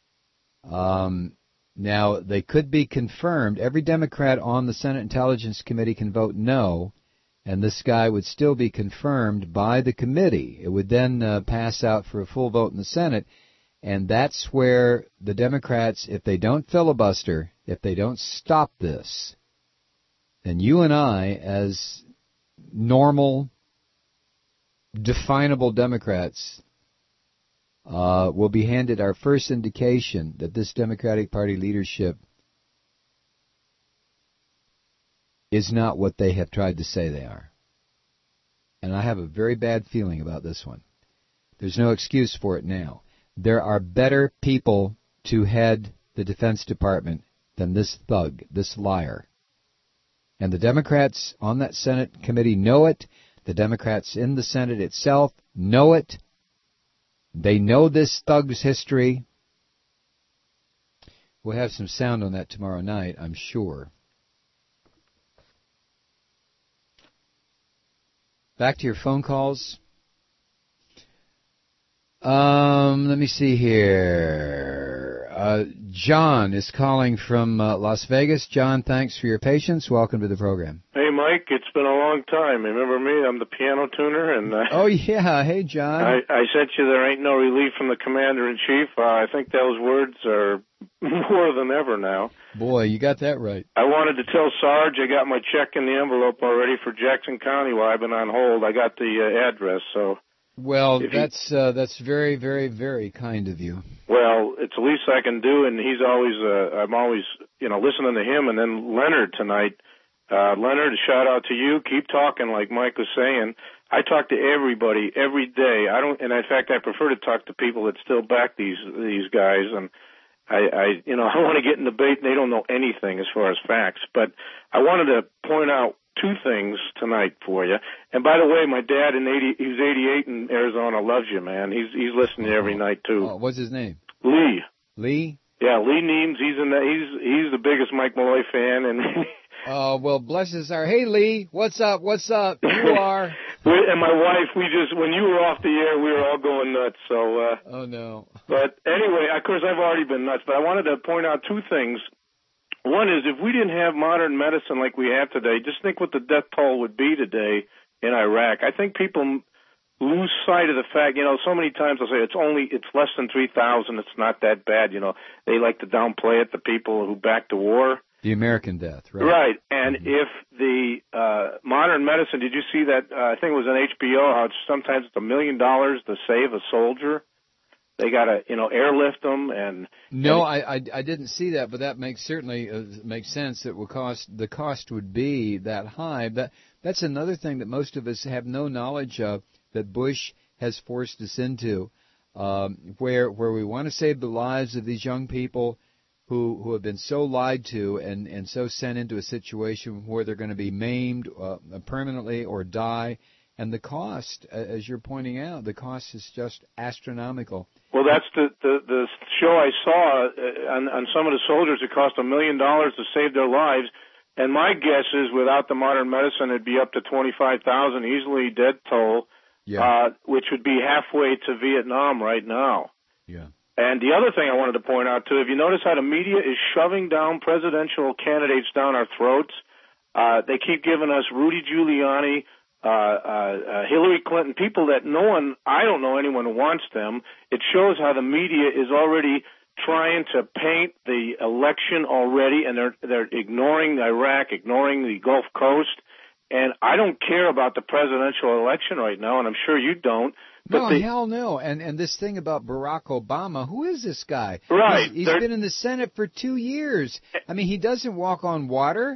S8: Now, they could be confirmed. Every Democrat on the Senate Intelligence Committee can vote no, and this guy would still be confirmed by the committee. It would then pass out for a full vote in the Senate, and that's where the Democrats, if they don't filibuster, if they don't stop this, then you and I, as normal, definable Democrats, will be handed our first indication that this Democratic Party leadership is not what they have tried to say they are. And I have a very bad feeling about this one. There's no excuse for it now. There are better people to head the Defense Department than this thug, this liar. And the Democrats on that Senate committee know it. The Democrats in the Senate itself know it. They know this thug's history. We'll have some sound on that tomorrow night, I'm sure. Back to your phone calls. Let me see here. John is calling from Las Vegas. John, thanks for your patience. Welcome to the program.
S20: Hey, Mike, it's been a long time. Remember me? I'm the piano tuner. And
S8: oh, yeah. Hey, John.
S20: I sent you There Ain't No Relief from the Commander-in-Chief. I think those words are more than ever now.
S8: Boy, you got that right.
S20: I wanted to tell Sarge I got my check in the envelope already for Jackson County while I've been on hold. I got the address, so...
S8: Well, that's very, very, very kind of you.
S20: Well, it's the least I can do, and he's always, I'm always, listening to him. And then Leonard tonight. Leonard, a shout out to you. Keep talking, like Mike was saying. I talk to everybody every day. And in fact, I prefer to talk to people that still back these guys. And I want to get in debate, and they don't know anything as far as facts. But I wanted to point out two things tonight for you. And by the way, my dad, he's 88 in Arizona, loves you, man. He's listening every night too.
S8: Oh, what's his name?
S20: Lee.
S8: Lee?
S20: Yeah, Lee Neems. He's the biggest Mike Malloy fan, and.
S8: Oh, well, bless his heart. Hey, Lee, what's up? What's up? You are.
S20: And my wife, when you were off the air, we were all going nuts. So.
S8: Oh no.
S20: But anyway, of course, I've already been nuts. But I wanted to point out two things. One is, if we didn't have modern medicine like we have today, just think what the death toll would be today in Iraq. I think people lose sight of the fact, so many times they'll say it's less than 3,000. It's not that bad. They like to downplay it, the people who back the war.
S8: The American death, right?
S20: Right. And if the modern medicine, did you see that? I think it was on HBO, how sometimes it's $1 million to save a soldier. They got to, airlift them and.
S8: No, I didn't see that, but that makes sense. That the cost would be that high. That's another thing that most of us have no knowledge of, that Bush has forced us into, where we want to save the lives of these young people who have been so lied to and so sent into a situation where they're going to be maimed permanently or die. And the cost, as you're pointing out, the cost is just astronomical.
S20: Well, that's the show I saw on some of the soldiers. It cost $1 million to save their lives. And my guess is, without the modern medicine, it'd be up to 25,000 easily dead toll, which would be halfway to Vietnam right now.
S8: Yeah.
S20: And the other thing I wanted to point out, too, if you notice how the media is shoving down presidential candidates down our throats, they keep giving us Rudy Giuliani, Hillary Clinton, people that I don't know anyone who wants them. It shows how the media is already trying to paint the election already, and they're ignoring Iraq, ignoring the Gulf Coast. And I don't care about the presidential election right now, and I'm sure you don't. But
S8: hell no. And this thing about Barack Obama, who is this guy?
S20: Right.
S8: He's been in the Senate for 2 years. I mean, he doesn't walk on water.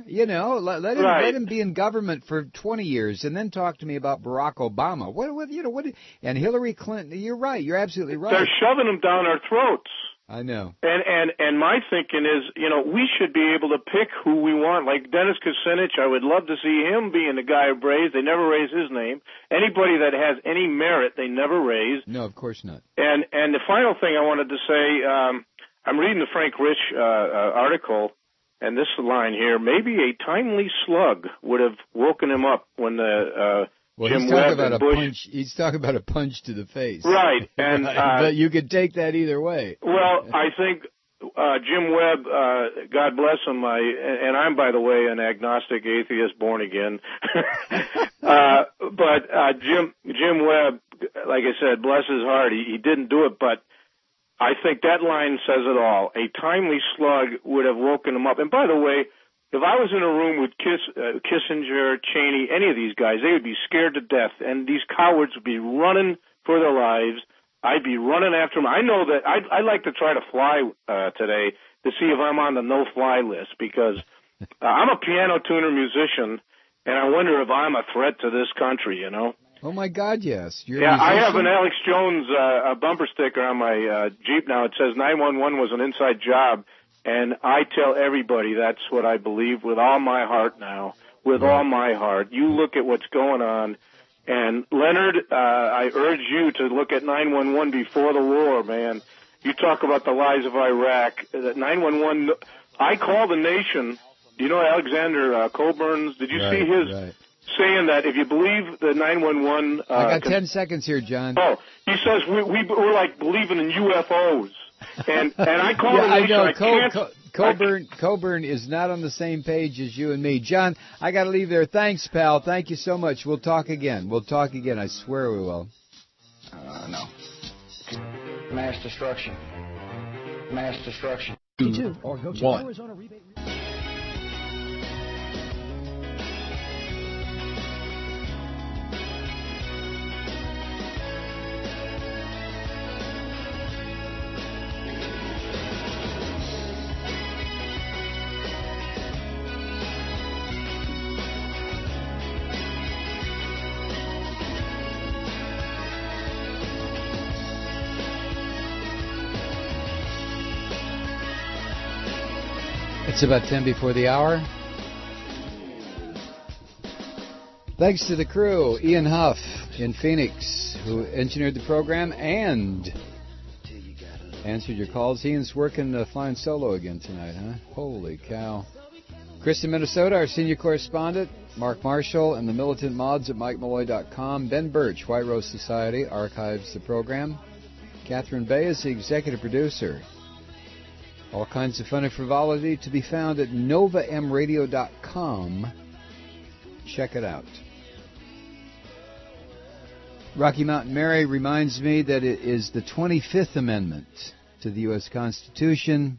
S8: Let him be in government for 20 years and then talk to me about Barack Obama. What? And Hillary Clinton, you're right. You're absolutely right.
S20: They're shoving them down our throats.
S8: I know.
S20: And my thinking is, we should be able to pick who we want. Like Dennis Kucinich, I would love to see him being the guy who raised. They never raise his name. Anybody that has any merit, they never raise.
S8: No, of course not.
S20: And the final thing I wanted to say, I'm reading the Frank Rich article, and this line here: maybe a timely slug would have woken him up when the Jim Webb and Bush.
S8: He's talking about a punch to the face.
S20: Right. And
S8: but you could take that either way.
S20: Well, I think Jim Webb, God bless him, and I'm, by the way, an agnostic atheist born again. But Jim Webb, like I said, bless his heart, he didn't do it, but I think that line says it all. A timely slug would have woken him up. And by the way, if I was in a room with Kissinger, Cheney, any of these guys, they would be scared to death, and these cowards would be running for their lives. I'd be running after them. I know that I'd like to try to fly today to see if I'm on the no-fly list, because I'm a piano tuner musician, and I wonder if I'm a threat to this country,
S8: Oh, my God, yes.
S20: I have an Alex Jones a bumper sticker on my Jeep now. It says 911 was an inside job. And I tell everybody that's what I believe with all my heart now, with all my heart. You look at what's going on. And, Leonard, I urge you to look at 911 before the war, man. You talk about the lies of Iraq. 911, I call the nation. Do you know Alexander Colburn's? Did you see his saying that if you believe the 911...
S8: I got 10 seconds here, John.
S20: Oh, he says we're like believing in UFOs. And I call the nation.
S8: Coburn is not on the same page as you and me. John, I got to leave there. Thanks, pal. Thank you so much. We'll talk again. I swear we will.
S4: No. Mass destruction.
S17: 2 or go to Arizona Rebate.
S8: It's about 10 before the hour. Thanks to the crew, Ian Huff in Phoenix, who engineered the program and answered your calls. Ian's working flying solo again tonight, huh? Holy cow. Chris in Minnesota, our senior correspondent. Mark Marshall and the militant mods at MikeMalloy.com. Ben Birch, White Rose Society, archives the program. Catherine Bay is the executive producer. All kinds of fun and frivolity to be found at NovaMRadio.com. Check it out. Rocky Mountain Mary reminds me that it is the 25th Amendment to the U.S. Constitution.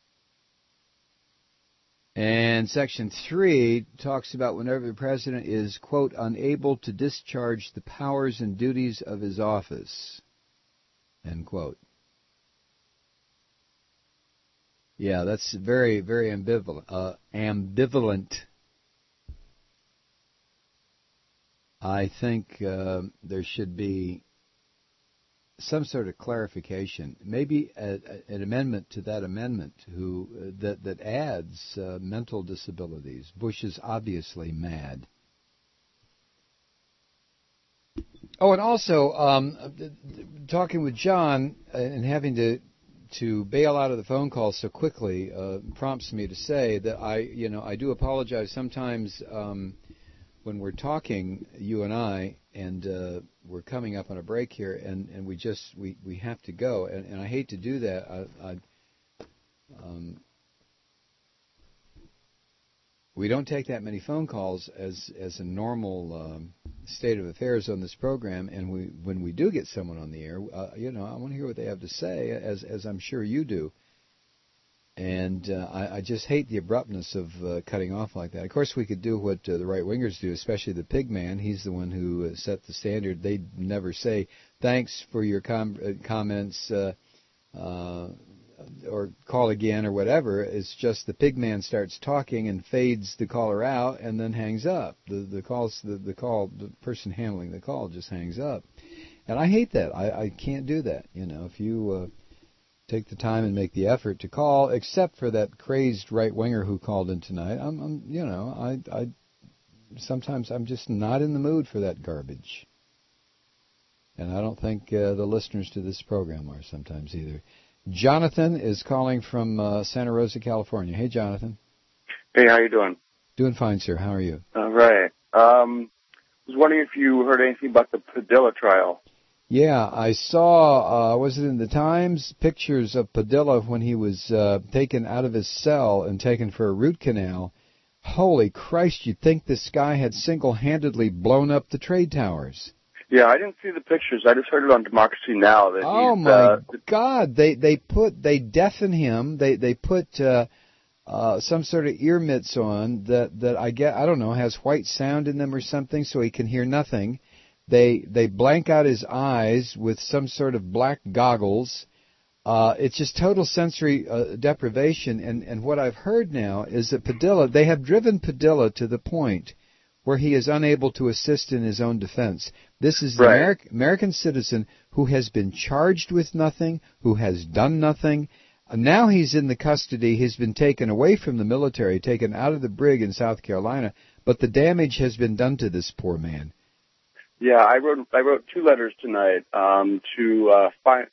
S8: And Section 3 talks about whenever the President is, quote, unable to discharge the powers and duties of his office, end quote. Yeah, that's very, very ambivalent. I think there should be some sort of clarification, maybe an amendment to that amendment that adds mental disabilities. Bush is obviously mad. Oh, and also talking with John and having to bail out of the phone call so quickly prompts me to say that I do apologize sometimes when we're talking, you and I, and we're coming up on a break here, and we have to go, and I hate to do that. We don't take that many phone calls as a normal state of affairs on this program, and when we do get someone on the air, I want to hear what they have to say, as I'm sure you do. And I just hate the abruptness of cutting off like that. Of course, we could do what the right-wingers do, especially the pig man. He's the one who set the standard. They never say, thanks for your comments, or call again or whatever. It's just the pig man starts talking and fades the caller out and then hangs up. The person handling the call just hangs up. And I hate that. I can't do that. If you take the time and make the effort to call, except for that crazed right-winger who called in tonight. I sometimes I'm just not in the mood for that garbage. And I don't think the listeners to this program are sometimes either. Jonathan is calling from Santa Rosa, California. Hey, Jonathan.
S21: Hey, how you doing?
S8: Doing fine, sir. How are you?
S21: All right. I was wondering if you heard anything about the Padilla trial.
S8: Yeah, I saw, was it in the Times, pictures of Padilla when he was taken out of his cell and taken for a root canal. Holy Christ, you'd think this guy had single-handedly blown up the trade towers.
S21: Yeah, I didn't see the pictures. I just heard it on Democracy Now! That
S8: oh, my God. They deafen him. They put some sort of ear mitts on that I don't know, has white sound in them or something so he can hear nothing. They blank out his eyes with some sort of black goggles. It's just total sensory deprivation. And what I've heard now is that Padilla, they have driven Padilla to the point where he is unable to assist in his own defense. This is the American citizen who has been charged with nothing, who has done nothing. Now he's in the custody. He's been taken away from the military, taken out of the brig in South Carolina, but the damage has been done to this poor man.
S21: Yeah, I wrote 2 letters tonight to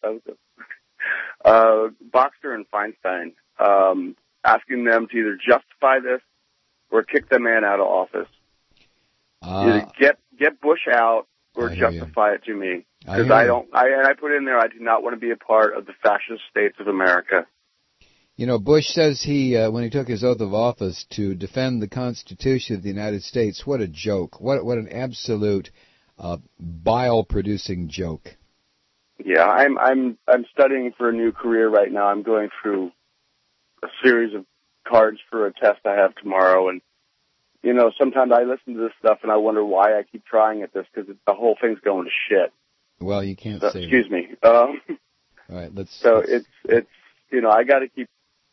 S21: Boxer and Feinstein, asking them to either justify this or kick the man out of office. Either get Bush out or justify it to me, because I put in there, I do not want to be a part of the fascist states of America.
S8: Bush says he, when he took his oath of office to defend the Constitution of the United States, what a joke! What an absolute bile-producing joke.
S21: Yeah, I'm studying for a new career right now. I'm going through a series of cards for a test I have tomorrow, and sometimes I listen to this stuff and I wonder why I keep trying at this, because the whole thing's going to shit.
S8: Well, you can't say.
S21: Excuse me.
S8: All right, let's.
S21: So it's I got to keep.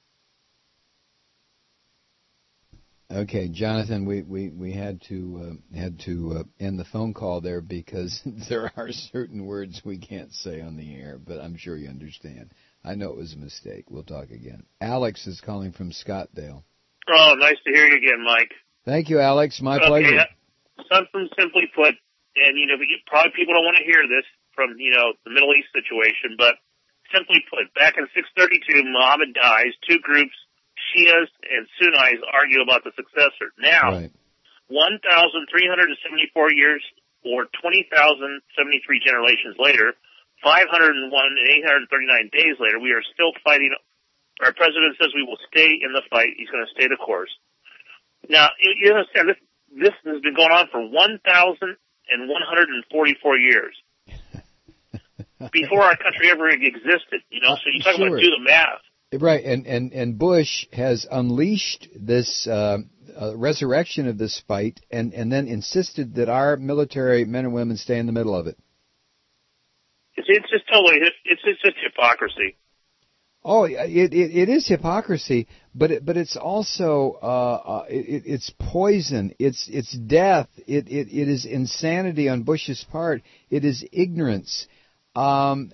S8: Okay, Jonathan, we had to end the phone call there because there are certain words we can't say on the air, but I'm sure you understand. I know it was a mistake. We'll talk again. Alex is calling from Scottsdale.
S2: Oh, nice to hear you again, Mike.
S8: Thank you, Alex. My pleasure.
S2: Son from Simply Put, and probably people don't want to hear this from the Middle East situation, but Simply Put, back in 632, Muhammad dies. Two groups, Shias and Sunnis, argue about the successor. Now, 1,374 years or 20,073 generations later, 501 and 839 days later, we are still fighting. Our president says we will stay in the fight. He's going to stay the course. Now, you understand, this has been going on for 1,144 years. Before our country ever existed, so you talk about do the math.
S8: Right, and Bush has unleashed this resurrection of this fight and then insisted that our military men and women stay in the middle of it.
S2: It's just totally, it's just hypocrisy.
S8: Oh, it is hypocrisy, but it's also it's poison. It's death. It is insanity on Bush's part. It is ignorance. When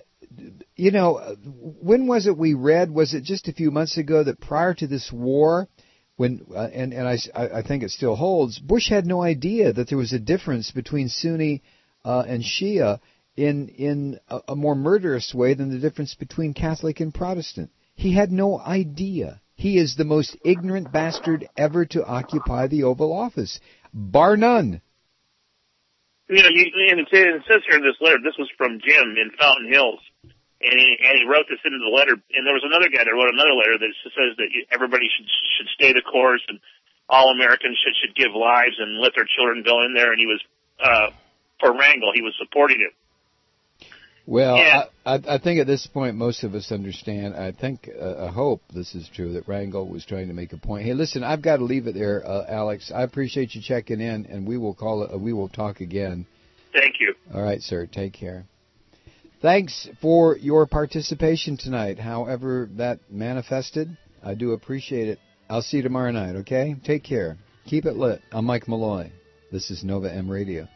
S8: was it we read? Was it just a few months ago that prior to this war, when and I think it still holds, Bush had no idea that there was a difference between Sunni and Shia in a more murderous way than the difference between Catholic and Protestant. He had no idea. He is the most ignorant bastard ever to occupy the Oval Office, bar none.
S2: And it says here in this letter, this was from Jim in Fountain Hills, and he wrote this into the letter. And there was another guy that wrote another letter that says that everybody should stay the course, and all Americans should give lives and let their children go in there. And he was for Rangel. He was supporting it.
S8: Well, yeah. I think at this point most of us understand. I hope this is true, that Rangel was trying to make a point. Hey, listen, I've got to leave it there, Alex. I appreciate you checking in, and we will talk again.
S2: Thank you.
S8: All right, sir. Take care. Thanks for your participation tonight, however that manifested. I do appreciate it. I'll see you tomorrow night, okay? Take care. Keep it lit. I'm Mike Malloy. This is Nova M Radio.